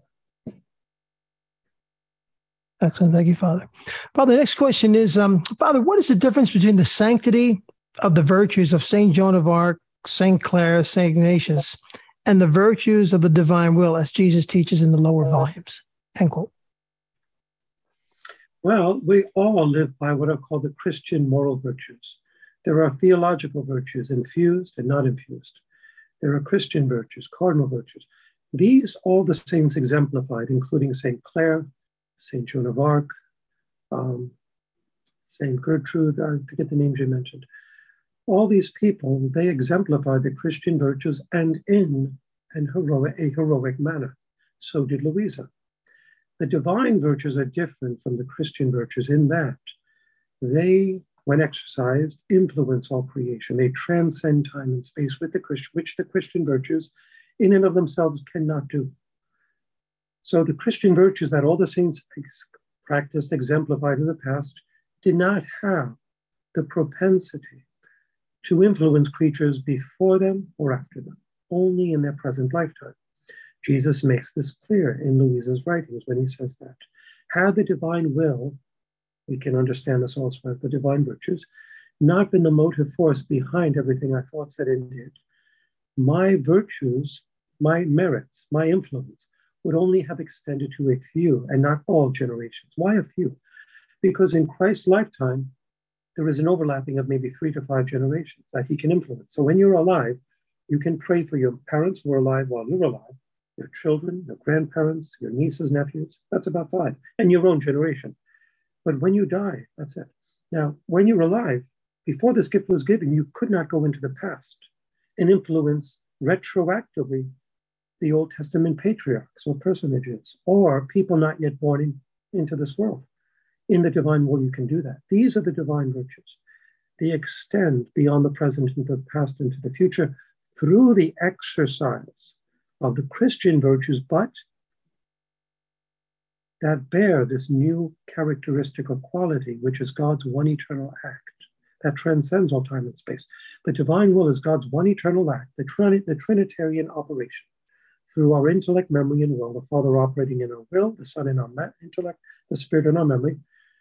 Excellent. Thank you, Father. Father, the next question is, Father, what is the difference between the sanctity of the virtues of St. Joan of Arc, St. Clare, St. Ignatius, and the virtues of the divine will as Jesus teaches in the lower volumes? End quote. Well, we all live by what are called the Christian moral virtues. There are theological virtues, infused and not infused. There are Christian virtues, cardinal virtues. These all the saints exemplified, including St. Clare, St. Joan of Arc, St. Gertrude, I forget the names you mentioned. All these people, they exemplified the Christian virtues and in a heroic manner. So did Louisa. The divine virtues are different from the Christian virtues in that they, when exercised, influence all creation. They transcend time and space with which the Christian virtues in and of themselves cannot do. So the Christian virtues that all the saints practiced, exemplified in the past, did not have the propensity to influence creatures before them or after them, only in their present lifetime. Jesus makes this clear in Louisa's writings when he says that. Had the divine will, we can understand this also as the divine virtues, not been the motive force behind everything I thought, said, and did, my virtues, my merits, my influence would only have extended to a few and not all generations. Why a few? Because in Christ's lifetime, there is an overlapping of maybe 3 to 5 generations that he can influence. So when you're alive, you can pray for your parents who are alive while you're alive, your children, your grandparents, your nieces, nephews, that's about 5, and your own generation. But when you die, that's it. Now, when you're alive, before this gift was given, you could not go into the past and influence retroactively the Old Testament patriarchs or personages or people not yet born into this world. In the divine will, you can do that. These are the divine virtues. they extend beyond the present into the past, into the future, through the exercise of the Christian virtues, but that bear this new characteristic or quality, which is God's one eternal act that transcends all time and space. The divine will is God's one eternal act, the Trinitarian operation. Through our intellect, memory, and will, the Father operating in our will, the Son in our intellect, the Spirit in our memory,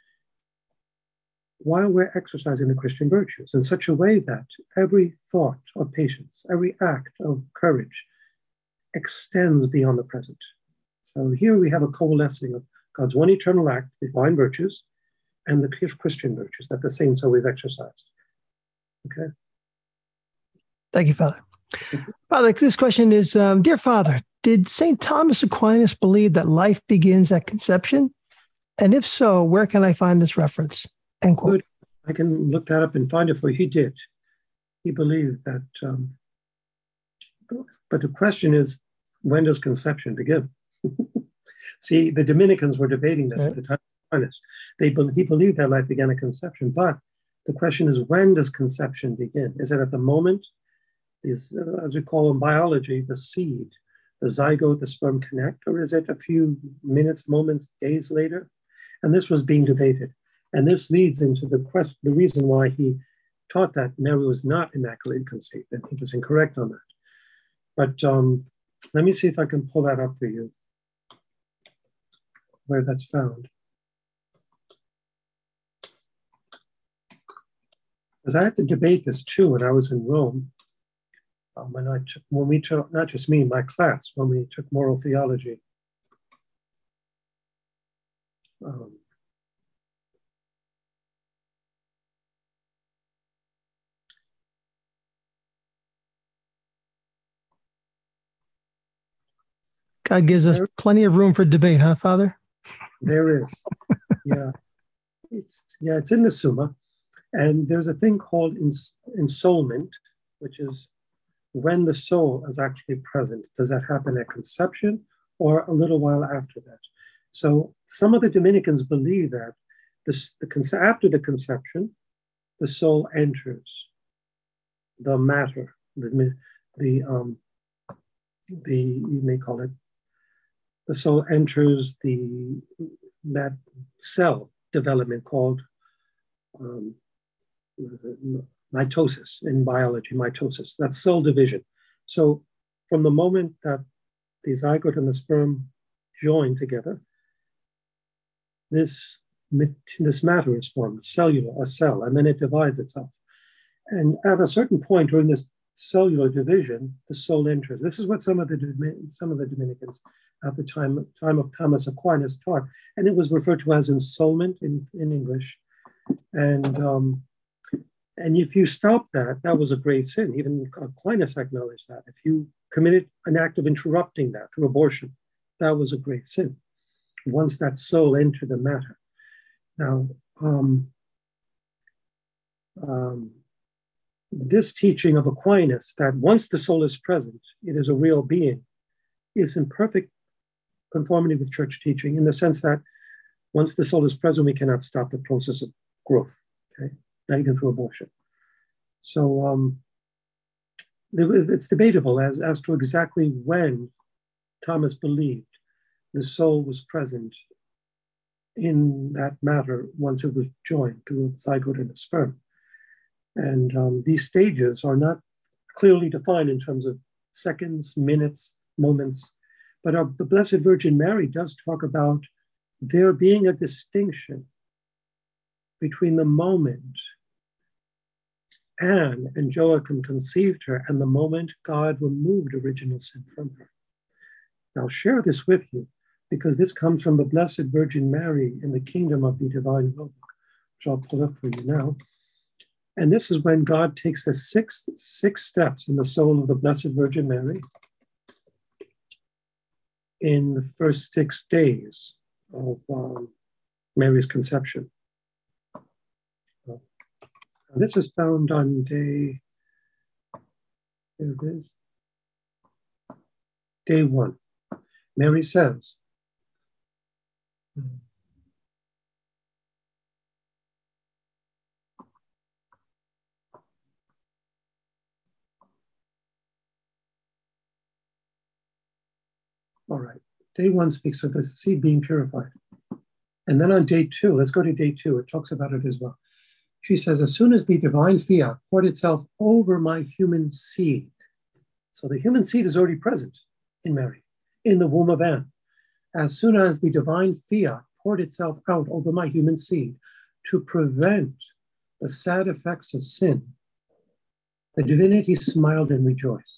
while we're exercising the Christian virtues in such a way that every thought of patience, every act of courage extends beyond the present. So here we have a coalescing of God's one eternal act, divine virtues, and the Christian virtues that the saints always exercised. Okay? Thank you, Father. Father, this question is, dear Father, did St. Thomas Aquinas believe that life begins at conception? And if so, where can I find this reference? End quote. Good. I can look that up and find it for you. He did. He believed that. But the question is, when does conception begin? See, the Dominicans were debating this at the time of Aquinas. He believed that life began at conception, but the question is, when does conception begin? Is it at the moment? Is, as we call in biology, the seed, the zygote, the sperm connect, or is it a few minutes, moments, days later? And this was being debated. And this leads into the reason why he taught that Mary was not immaculately conceived, and he was incorrect on that. But let me see if I can pull that up for you, where that's found. Because I had to debate this too when I was in Rome. When we took, not just me, my class, when we took moral theology. God gives us plenty of room for debate, huh, Father? There is. Yeah. It's in the Summa. And there's a thing called ensoulment, which is when the soul is actually present. Does that happen at conception or a little while after that? So some of the Dominicans believe that after the conception, the soul enters the matter, you may call it, the soul enters that cell development called mitosis in biology, mitosis, that's cell division. So from the moment that the zygote and the sperm join together, this matter is formed, a cell, and then it divides itself. And at a certain point during this cellular division, the soul enters. This is what some of the Dominicans at the time of Thomas Aquinas taught, and it was referred to as ensoulment in English. And if you stop that, that was a grave sin. Even Aquinas acknowledged that. If you committed an act of interrupting that through abortion, that was a grave sin. Once that soul entered the matter. Now, this teaching of Aquinas, that once the soul is present, it is a real being, is in perfect conformity with church teaching in the sense that once the soul is present, we cannot stop the process of growth, okay? Not even through abortion. So it's debatable as to exactly when Thomas believed the soul was present in that matter once it was joined through a zygote and a sperm. And these stages are not clearly defined in terms of seconds, minutes, moments, but the Blessed Virgin Mary does talk about there being a distinction between the moment Anne and Joachim conceived her and the moment God removed original sin from her. Now, I'll share this with you because this comes from the Blessed Virgin Mary in the Kingdom of the Divine Will, which I'll pull up for you now. And this is when God takes the six steps in the soul of the Blessed Virgin Mary in the first 6 days of Mary's conception. This is found on day 1. Mary says, All right. Day 1 speaks of the seed being purified. And then on day 2, let's go to day 2. It talks about it as well. She says, as soon as the divine fiat poured itself over my human seed. So the human seed is already present in Mary, in the womb of Anne. As soon as the divine fiat poured itself out over my human seed to prevent the sad effects of sin, the divinity smiled and rejoiced.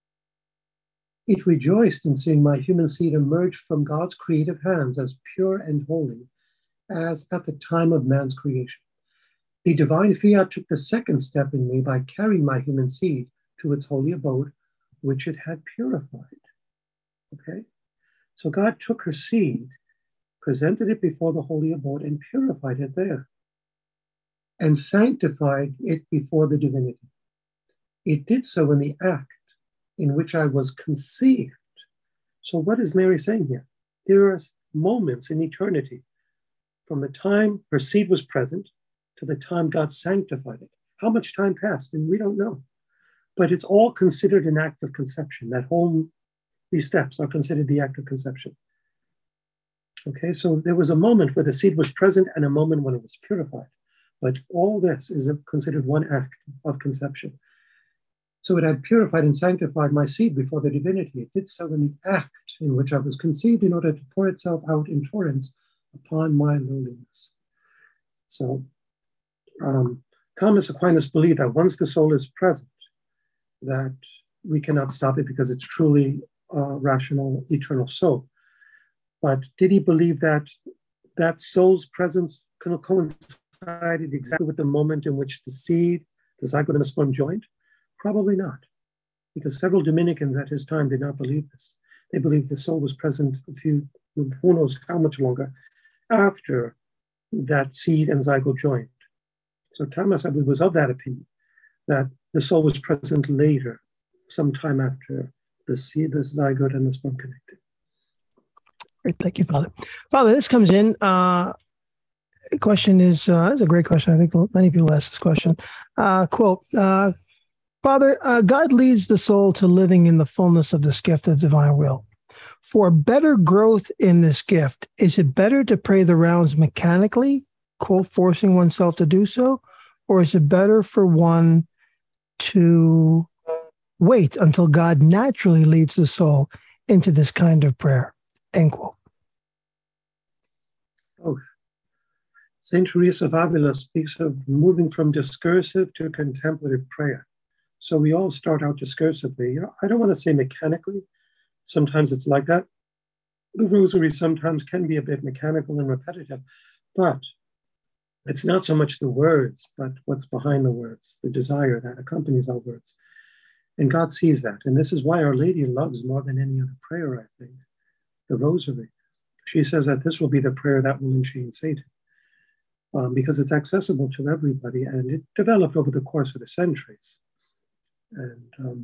It rejoiced in seeing my human seed emerge from God's creative hands as pure and holy as at the time of man's creation. The divine fiat took the second step in me by carrying my human seed to its holy abode, which it had purified. Okay? So God took her seed, presented it before the holy abode, and purified it there, and sanctified it before the divinity. It did so in the act in which I was conceived. So what is Mary saying here? There are moments in eternity from the time her seed was present to the time God sanctified it. How much time passed? And we don't know. But it's all considered an act of conception. These steps are considered the act of conception. Okay, so there was a moment where the seed was present and a moment when it was purified. But all this is considered one act of conception. So it had purified and sanctified my seed before the divinity. It did so in the act in which I was conceived in order to pour itself out in torrents upon my lowliness. So Thomas Aquinas believed that once the soul is present, that we cannot stop it because it's truly a rational, eternal soul. But did he believe that that soul's presence coincided exactly with the moment in which the seed, the zygote, and the sperm joined? Probably not, because several Dominicans at his time did not believe this. They believed the soul was present who knows how much longer, after that seed and zygote joined. So Thomas, I believe, was of that opinion, that the soul was present later, sometime after the seed, the zygote, and the sperm connected. Great, thank you, Father. Father, this comes in. The question is it's a great question. I think many people ask this question. Quote, Father, God leads the soul to living in the fullness of this gift of divine will. For better growth in this gift, is it better to pray the rounds mechanically, quote, forcing oneself to do so, or is it better for one to wait until God naturally leads the soul into this kind of prayer, end quote? Both. St. Teresa of Avila speaks of moving from discursive to contemplative prayer. So we all start out discursively. I don't want to say mechanically. Sometimes it's like that. The rosary sometimes can be a bit mechanical and repetitive, but it's not so much the words, but what's behind the words, the desire that accompanies our words. And God sees that. And this is why Our Lady loves more than any other prayer, I think, the rosary. She says that this will be the prayer that will enchain Satan, because it's accessible to everybody, and it developed over the course of the centuries. And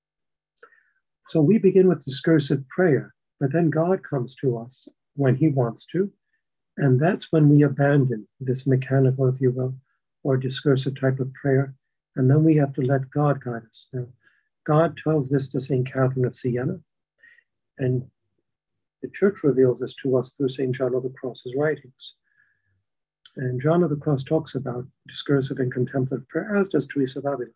so we begin with discursive prayer, but then God comes to us when he wants to. And that's when we abandon this mechanical, if you will, or discursive type of prayer. And then we have to let God guide us. Now, God tells this to St. Catherine of Siena, and the church reveals this to us through St. John of the Cross's writings. And John of the Cross talks about discursive and contemplative prayer, as does Teresa of Avila.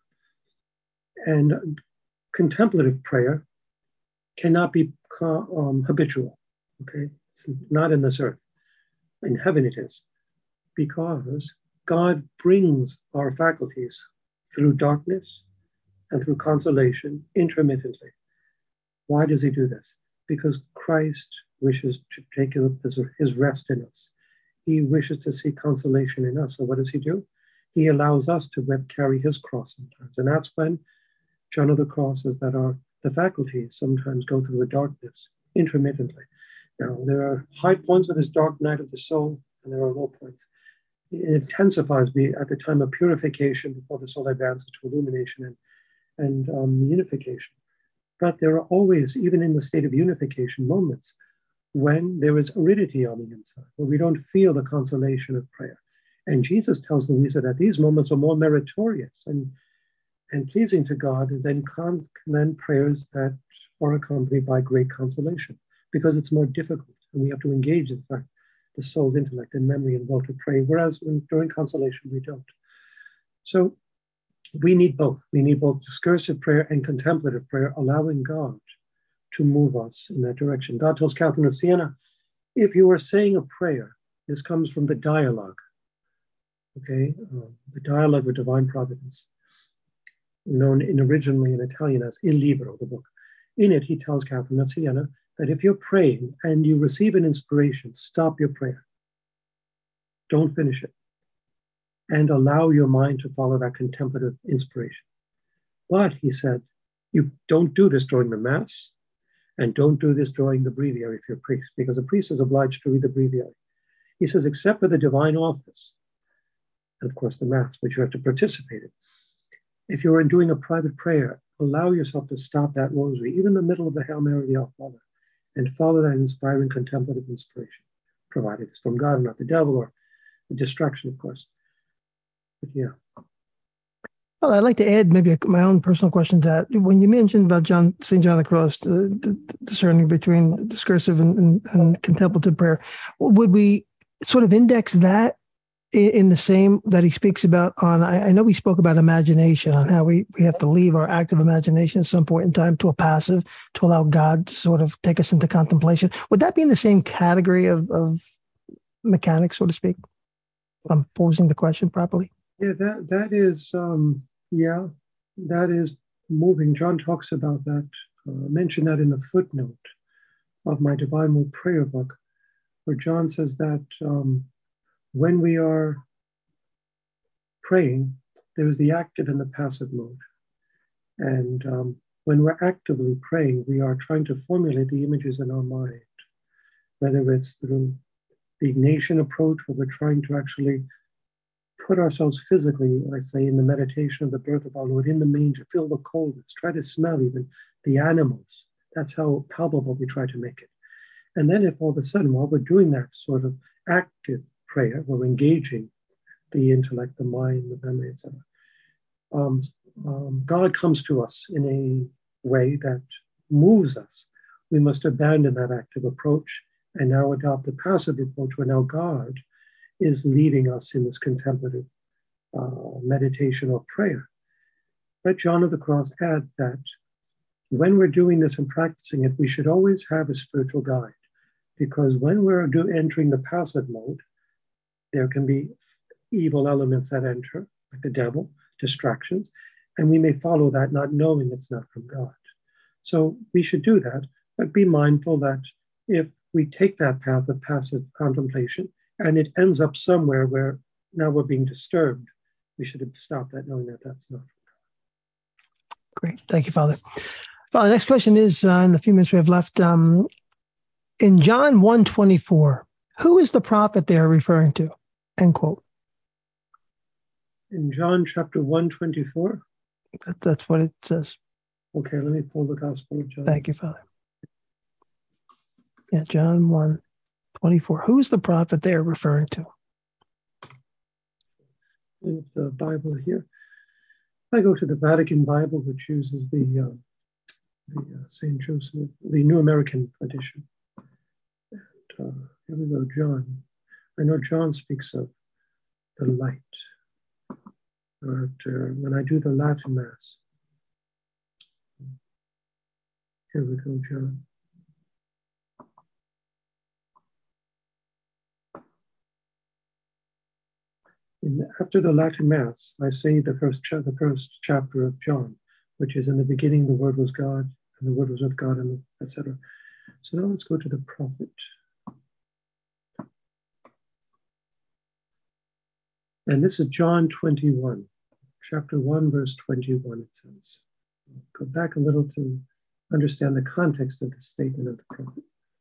And contemplative prayer cannot be habitual, okay? It's not in this earth. In heaven it is, because God brings our faculties through darkness and through consolation intermittently. Why does he do this? Because Christ wishes to take his rest in us. He wishes to see consolation in us. So what does he do? He allows us to carry his cross sometimes. And that's when John of the Cross says that the faculties sometimes go through the darkness intermittently. Now, there are high points of this dark night of the soul, and there are low points. It intensifies at the time of purification before the soul advances to illumination and unification. But there are always, even in the state of unification, moments when there is aridity on the inside, where we don't feel the consolation of prayer. And Jesus tells Louisa that these moments are more meritorious and pleasing to God than prayers that are accompanied by great consolation, because it's more difficult, and we have to engage the soul's intellect and memory involved to pray, whereas during consolation, we don't. So we need both. We need both discursive prayer and contemplative prayer, allowing God to move us in that direction. God tells Catherine of Siena, if you are saying a prayer, this comes from the dialogue, okay? The dialogue with divine providence, known originally in Italian as Il Libro, the book. In it, he tells Catherine of Siena that if you're praying and you receive an inspiration, stop your prayer. Don't finish it. And allow your mind to follow that contemplative inspiration. But, he said, you don't do this during the Mass, and don't do this during the breviary if you're a priest, because a priest is obliged to read the breviary. He says, except for the divine office, and of course the Mass, which you have to participate in. If you're doing a private prayer, allow yourself to stop that rosary, even in the middle of the Hail Mary, the Our Father, and follow that inspiring contemplative inspiration, provided it's from God and not the devil, or the distraction, of course. But yeah. Well, I'd like to add maybe my own personal question to that. When you mentioned about St. John of the Cross, the discerning between discursive and contemplative prayer, would we sort of index that in the same that he speaks about on, I know we spoke about imagination, on how we have to leave our active imagination at some point in time to a passive to allow God to sort of take us into contemplation. Would that be in the same category of mechanics, so to speak? If I'm posing the question properly. Yeah, that is moving. John talks about that, mentioned that in the footnote of my Divine Mode prayer book, where John says that when we are praying, there is the active and the passive mode. And when we're actively praying, we are trying to formulate the images in our mind, whether it's through the Ignatian approach, where we're trying to actually put ourselves physically, I say, in the meditation of the birth of our Lord, in the manger, feel the coldness, try to smell even the animals. That's how palpable we try to make it. And then if all of a sudden, while we're doing that sort of active prayer, we're engaging the intellect, the mind, the memory, etc. God comes to us in a way that moves us. We must abandon that active approach and now adopt the passive approach, where now God is leading us in this contemplative meditation or prayer. But John of the Cross adds that when we're doing this and practicing it, we should always have a spiritual guide, because when we're entering the passive mode, there can be evil elements that enter, like the devil, distractions, and we may follow that not knowing it's not from God. So we should do that, but be mindful that if we take that path of passive contemplation and it ends up somewhere where now we're being disturbed, we should have stopped that, knowing that that's not from God. Great. Thank you, Father. Well, the next question is, in the few minutes we have left, in John 1:24, who is the prophet they are referring to? End quote. In John chapter 1:24? That's what it says. Okay, let me pull the Gospel of John. Thank you, Father. Yeah, John 1:24. Who is the prophet they are referring to? The Bible here. I go to the Vatican Bible, which uses the St. Joseph, the New American edition. And here we go, John. I know John speaks of the light. When I do the Latin Mass, here we go, John. After the Latin Mass, I say the first chapter of John, which is in the beginning, the Word was God, and the Word was with God, and etc. So now let's go to the prophet. And this is John 21, chapter 1, verse 21, it says. I'll go back a little to understand the context of the statement of the prophet.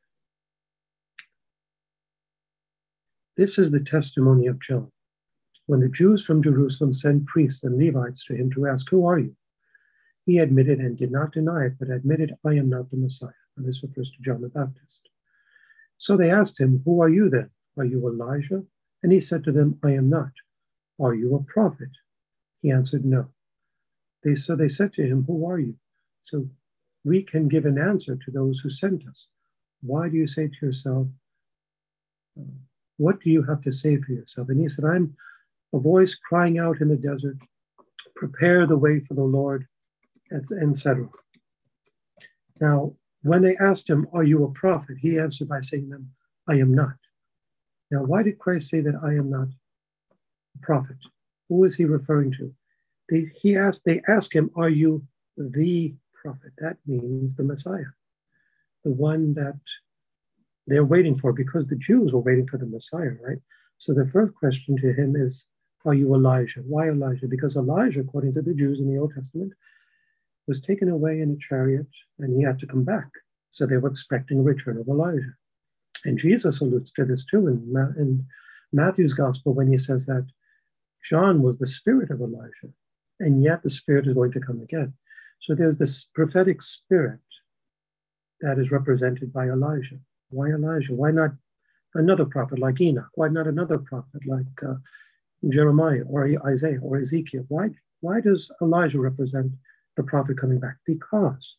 This is the testimony of John. When the Jews from Jerusalem sent priests and Levites to him to ask, "Who are you?" he admitted and did not deny it, but admitted, "I am not the Messiah." And this refers to John the Baptist. So they asked him, "Who are you then? Are you Elijah?" And he said to them, "I am not." "Are you a prophet?" He answered, "No." So they said to him, "Who are you?" So we can give an answer to those who sent us. why do you say to yourself, what do you have to say for yourself? And he said, I'm a voice crying out in the desert, prepare the way for the Lord, etc. Now, when they asked him, are you a prophet? He answered by saying to them, I am not. Now, why did Christ say that I am not a prophet? Who is he referring to? They ask him, are you the prophet? That means the Messiah, the one that they're waiting for, because the Jews were waiting for the Messiah, right? So the first question to him is, are you Elijah? Why Elijah? Because Elijah, according to the Jews in the Old Testament, was taken away in a chariot and he had to come back. So they were expecting a return of Elijah. And Jesus alludes to this too in Matthew's gospel when he says that John was the spirit of Elijah, and yet the spirit is going to come again. So there's this prophetic spirit that is represented by Elijah. Why Elijah? Why not another prophet like Enoch? Why not another prophet like Jeremiah or Isaiah or Ezekiel? Why does Elijah represent the prophet coming back? Because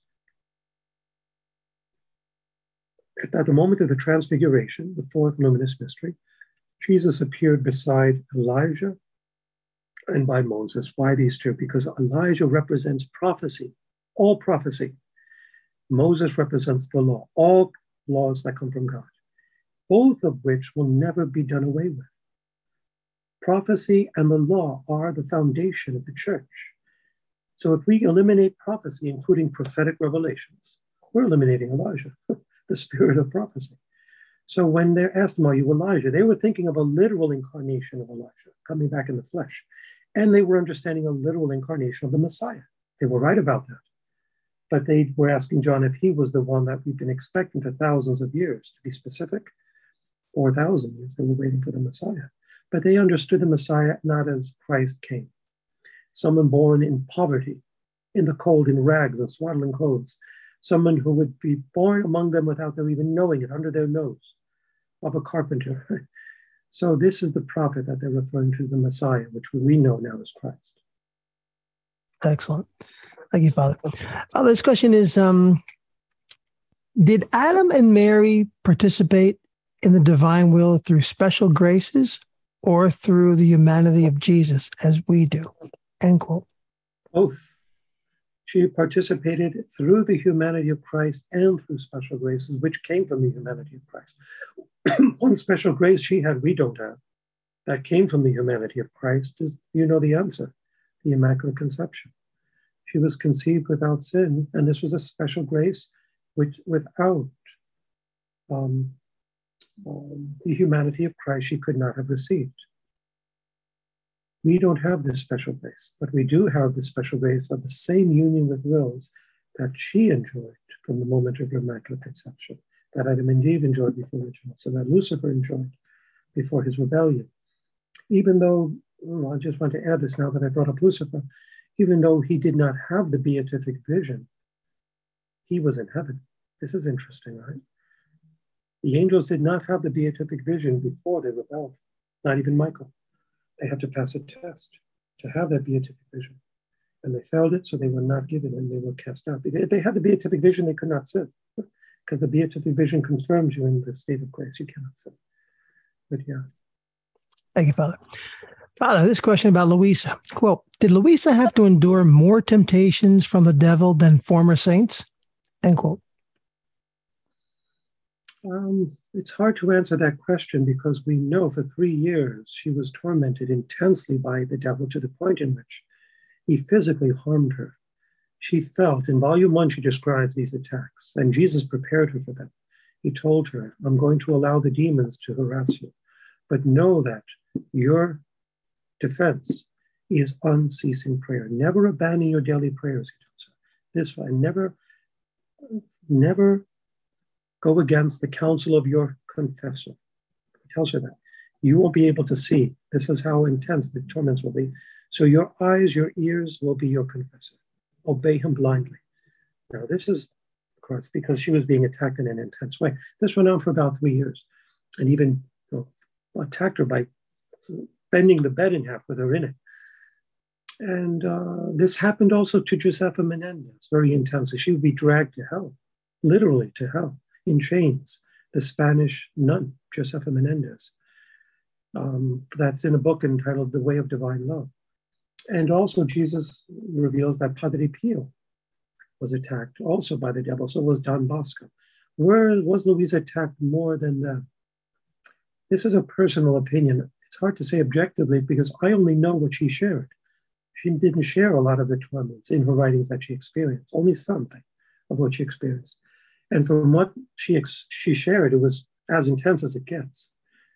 at the moment of the transfiguration, the fourth luminous mystery, Jesus appeared beside Elijah and by Moses. Why these two? Because Elijah represents prophecy, all prophecy. Moses represents the law, all laws that come from God, both of which will never be done away with. Prophecy and the law are the foundation of the church. So if we eliminate prophecy, including prophetic revelations, we're eliminating Elijah, the spirit of prophecy. So when they asked him, are you Elijah? They were thinking of a literal incarnation of Elijah coming back in the flesh. And they were understanding a literal incarnation of the Messiah. They were right about that. But they were asking John if he was the one that we've been expecting for thousands of years, to be specific, 4,000 years. They were waiting for the Messiah. But they understood the Messiah not as Christ came. Someone born in poverty, in the cold, in rags and swaddling clothes. Someone who would be born among them without them even knowing it, under their nose, of a carpenter. So this is the prophet that they're referring to, the Messiah, which we know now as Christ. Excellent. Thank you, Father. Father, this question is, did Adam and Mary participate in the divine will through special graces or through the humanity of Jesus as we do? End quote. Both. She participated through the humanity of Christ and through special graces, which came from the humanity of Christ. One special grace she had, we don't have, that came from the humanity of Christ is, you know the answer, the Immaculate Conception. She was conceived without sin, and this was a special grace which, without the humanity of Christ, she could not have received. We don't have this special grace, but we do have the special grace of the same union with Rose that she enjoyed from the moment of her Immaculate Conception, that Adam and Eve enjoyed before original, so that Lucifer enjoyed before his rebellion. Even though, I just want to add this now that I brought up Lucifer, even though he did not have the beatific vision, he was in heaven. This is interesting, right? The angels did not have the beatific vision before they rebelled, not even Michael. They had to pass a test to have that beatific vision. And they failed it, so they were not given and they were cast out. If they had the beatific vision, they could not sin, because the beatific vision confirms you in the state of grace. You cannot sin. But yeah. Thank you, Father. Father, this question about Luisa. Quote, did Luisa have to endure more temptations from the devil than former saints? End quote. It's hard to answer that question because we know for 3 years she was tormented intensely by the devil to the point in which he physically harmed her. She felt, in volume 1, she describes these attacks, and Jesus prepared her for them. He told her, I'm going to allow the demons to harass you, but know that your defense is unceasing prayer. Never abandon your daily prayers, he tells her. This way, never go against the counsel of your confessor. He tells her that. You won't be able to see. This is how intense the torments will be. So your eyes, your ears will be your confessor. Obey him blindly. Now, this is, of course, because she was being attacked in an intense way. This went on for about 3 years, and even attacked her by bending the bed in half with her in it. And this happened also to Josefa Menendez, very intensely. She would be dragged to hell, literally to hell. in chains, the Spanish nun, Josefa Menendez. That's in a book entitled The Way of Divine Love. And also Jesus reveals that Padre Pio was attacked also by the devil. So was Don Bosco. Where was Louise attacked more than them? This is a personal opinion. It's hard to say objectively because I only know what she shared. She didn't share a lot of the torments in her writings that she experienced, only something of what she experienced. And from what she shared, it was as intense as it gets.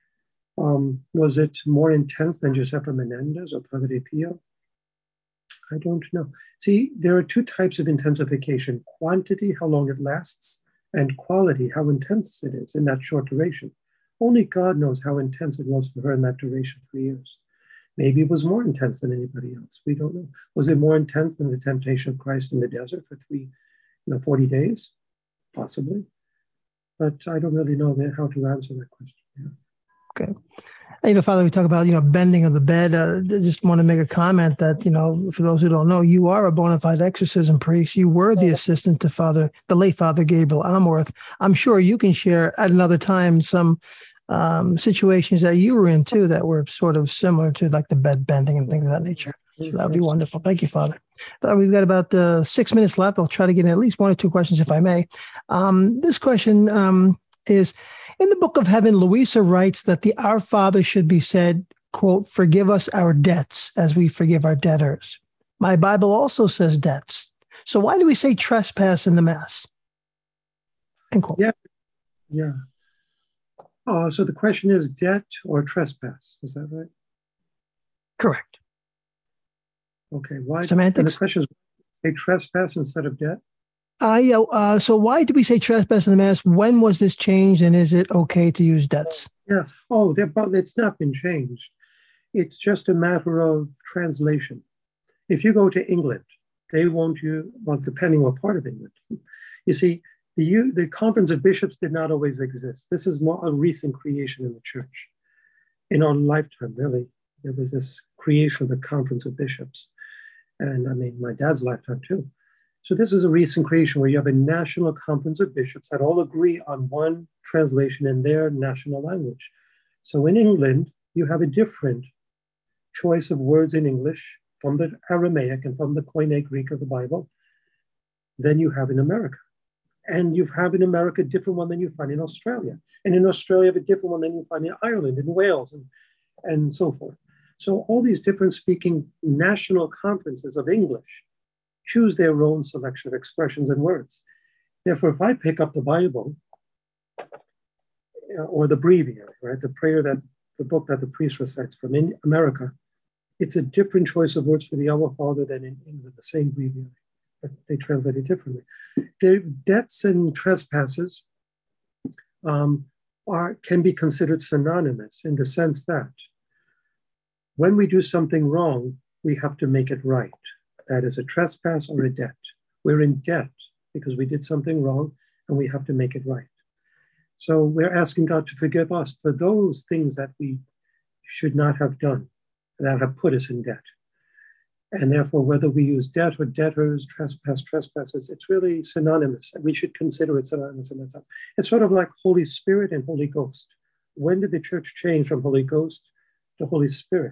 Was it more intense than Josefa Menendez or Padre Pio? I don't know. See, there are two types of intensification: quantity, how long it lasts, and quality, how intense it is in that short duration. Only God knows how intense it was for her in that duration, 3 years. Maybe it was more intense than anybody else. We don't know. Was it more intense than the temptation of Christ in the desert for 40 days? Possibly. But I don't really know how to answer that question. Yeah. Okay. Father, we talk about, bending of the bed. I just want to make a comment that, for those who don't know, you are a bona fide exorcism priest. You were the assistant to the late Father Gabriel Amorth. I'm sure you can share at another time some situations that you were in too that were sort of similar to like the bed bending and things of that nature. So that would be wonderful. Thank you, Father. We've got about 6 minutes left. I'll try to get in at least one or two questions if I may. This question is, in the Book of Heaven, Louisa writes that the Our Father should be said, quote, "Forgive us our debts as we forgive our debtors." My Bible also says debts. So why do we say trespass in the Mass? End quote. Yeah. So the question is debt or trespass. Is that right? Correct. Okay. Why? Semantics. And the question is, a trespass instead of debt? So why do we say trespass in the Mass? When was this changed, and is it okay to use debts? Yes. Oh, it's not been changed. It's just a matter of translation. If you go to England, they won't use, well, depending what part of England. You see, the Conference of Bishops did not always exist. This is more a recent creation in the Church. In our lifetime, really, there was this creation of the Conference of Bishops. And I mean, my dad's lifetime too. So this is a recent creation where you have a national conference of bishops that all agree on one translation in their national language. So in England, you have a different choice of words in English from the Aramaic and from the Koine Greek of the Bible than you have in America. And you have in America a different one than you find in Australia. And in Australia, you have a different one than you find in Ireland and Wales and so forth. So all these different speaking national conferences of English choose their own selection of expressions and words. Therefore, if I pick up the Bible or the breviary, right, the book that the priest recites from in America, it's a different choice of words for the Our Father than in England, the same breviary, but they translate it differently. Their debts and trespasses can be considered synonymous in the sense that when we do something wrong, we have to make it right. That is a trespass or a debt. We're in debt because we did something wrong and we have to make it right. So we're asking God to forgive us for those things that we should not have done, that have put us in debt. And therefore, whether we use debt or debtors, trespasses, it's really synonymous. We should consider it synonymous in that sense. It's sort of like Holy Spirit and Holy Ghost. When did the church change from Holy Ghost to Holy Spirit?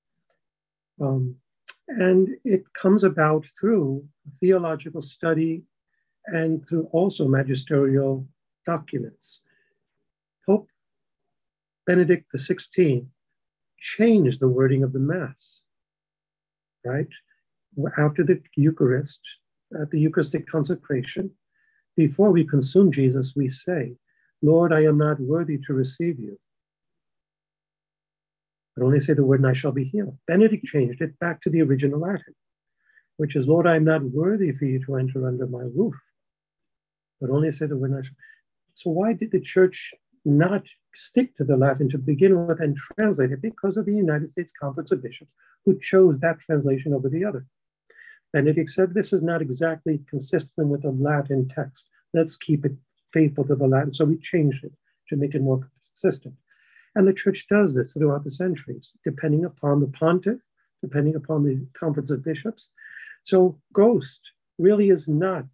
And it comes about through theological study and through also magisterial documents. Pope Benedict XVI changed the wording of the Mass, right? After the Eucharist, at the Eucharistic consecration, before we consume Jesus, we say, "Lord, I am not worthy to receive you, but only say the word and I shall be healed." Benedict changed it back to the original Latin, which is, "Lord, I am not worthy for you to enter under my roof, but only say the word and I shall." So why did the church not stick to the Latin to begin with and translate it? Because of the United States Conference of Bishops, who chose that translation over the other. Benedict said, this is not exactly consistent with the Latin text. Let's keep it faithful to the Latin. So we changed it to make it more consistent. And the church does this throughout the centuries, depending upon the pontiff, depending upon the Conference of Bishops. So ghost really is not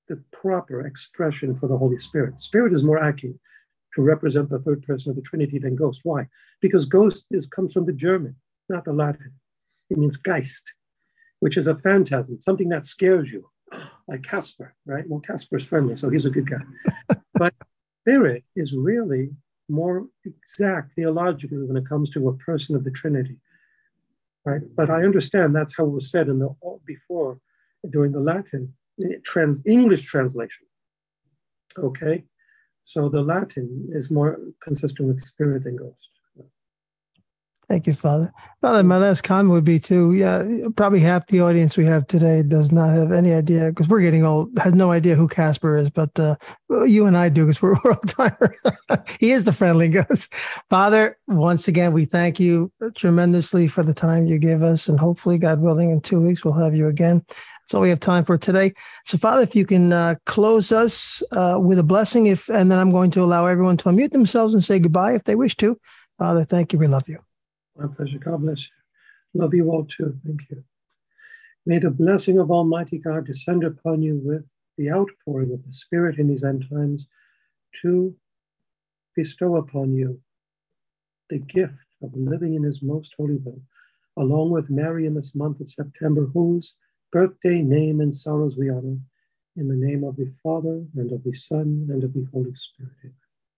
the proper expression for the Holy Spirit. Spirit is more accurate to represent the third person of the Trinity than ghost. Why? Because ghost comes from the German, not the Latin. It means Geist, which is a phantasm, something that scares you, like Casper, right? Well, Casper's friendly, so he's a good guy. But spirit is really more exact theologically when it comes to a person of the Trinity, right? But I understand that's how it was said before during the Latin English translation. Okay, so the Latin is more consistent with spirit than ghost. Thank you, Father. Father, my last comment would be too, probably half the audience we have today does not have any idea, because we're getting old, has no idea who Casper is, but you and I do, because we're old-timers. He is the friendly ghost. Father, once again, we thank you tremendously for the time you give us, and hopefully, God willing, in 2 weeks, we'll have you again. That's all we have time for today. So, Father, if you can close us with a blessing, and then I'm going to allow everyone to unmute themselves and say goodbye if they wish to. Father, thank you. We love you. My pleasure. God bless you. Love you all too. Thank you. May the blessing of Almighty God descend upon you with the outpouring of the Spirit in these end times to bestow upon you the gift of living in his most holy will, along with Mary in this month of September, whose birthday, name, and sorrows we honor, in the name of the Father, and of the Son, and of the Holy Spirit. Amen.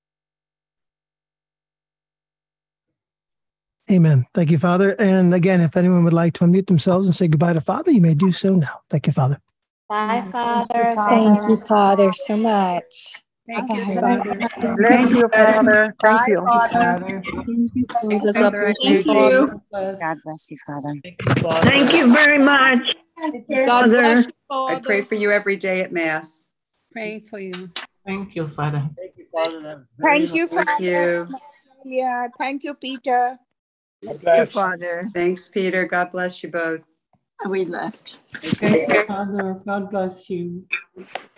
Amen. Thank you, Father. And again, if anyone would like to unmute themselves and say goodbye to Father, you may do so now. Thank you, Father. Bye, Father. Thank you, Father, so much. Thank you, Bye. Father. Thank you, Father. Thank you. Father. Thank you, Jesus, Father. thank you. God bless you, Father. Thank you very much, God bless Father. you, I pray Father. for you every day at Mass. Praying for you. Thank you, Father. Thank you, Father. Very Thank you, much. Thank you. Father. Yeah, thank you, Peter. Thank you, Father. Thanks, Peter. God bless you both. We left. Thank you, Father. God bless you.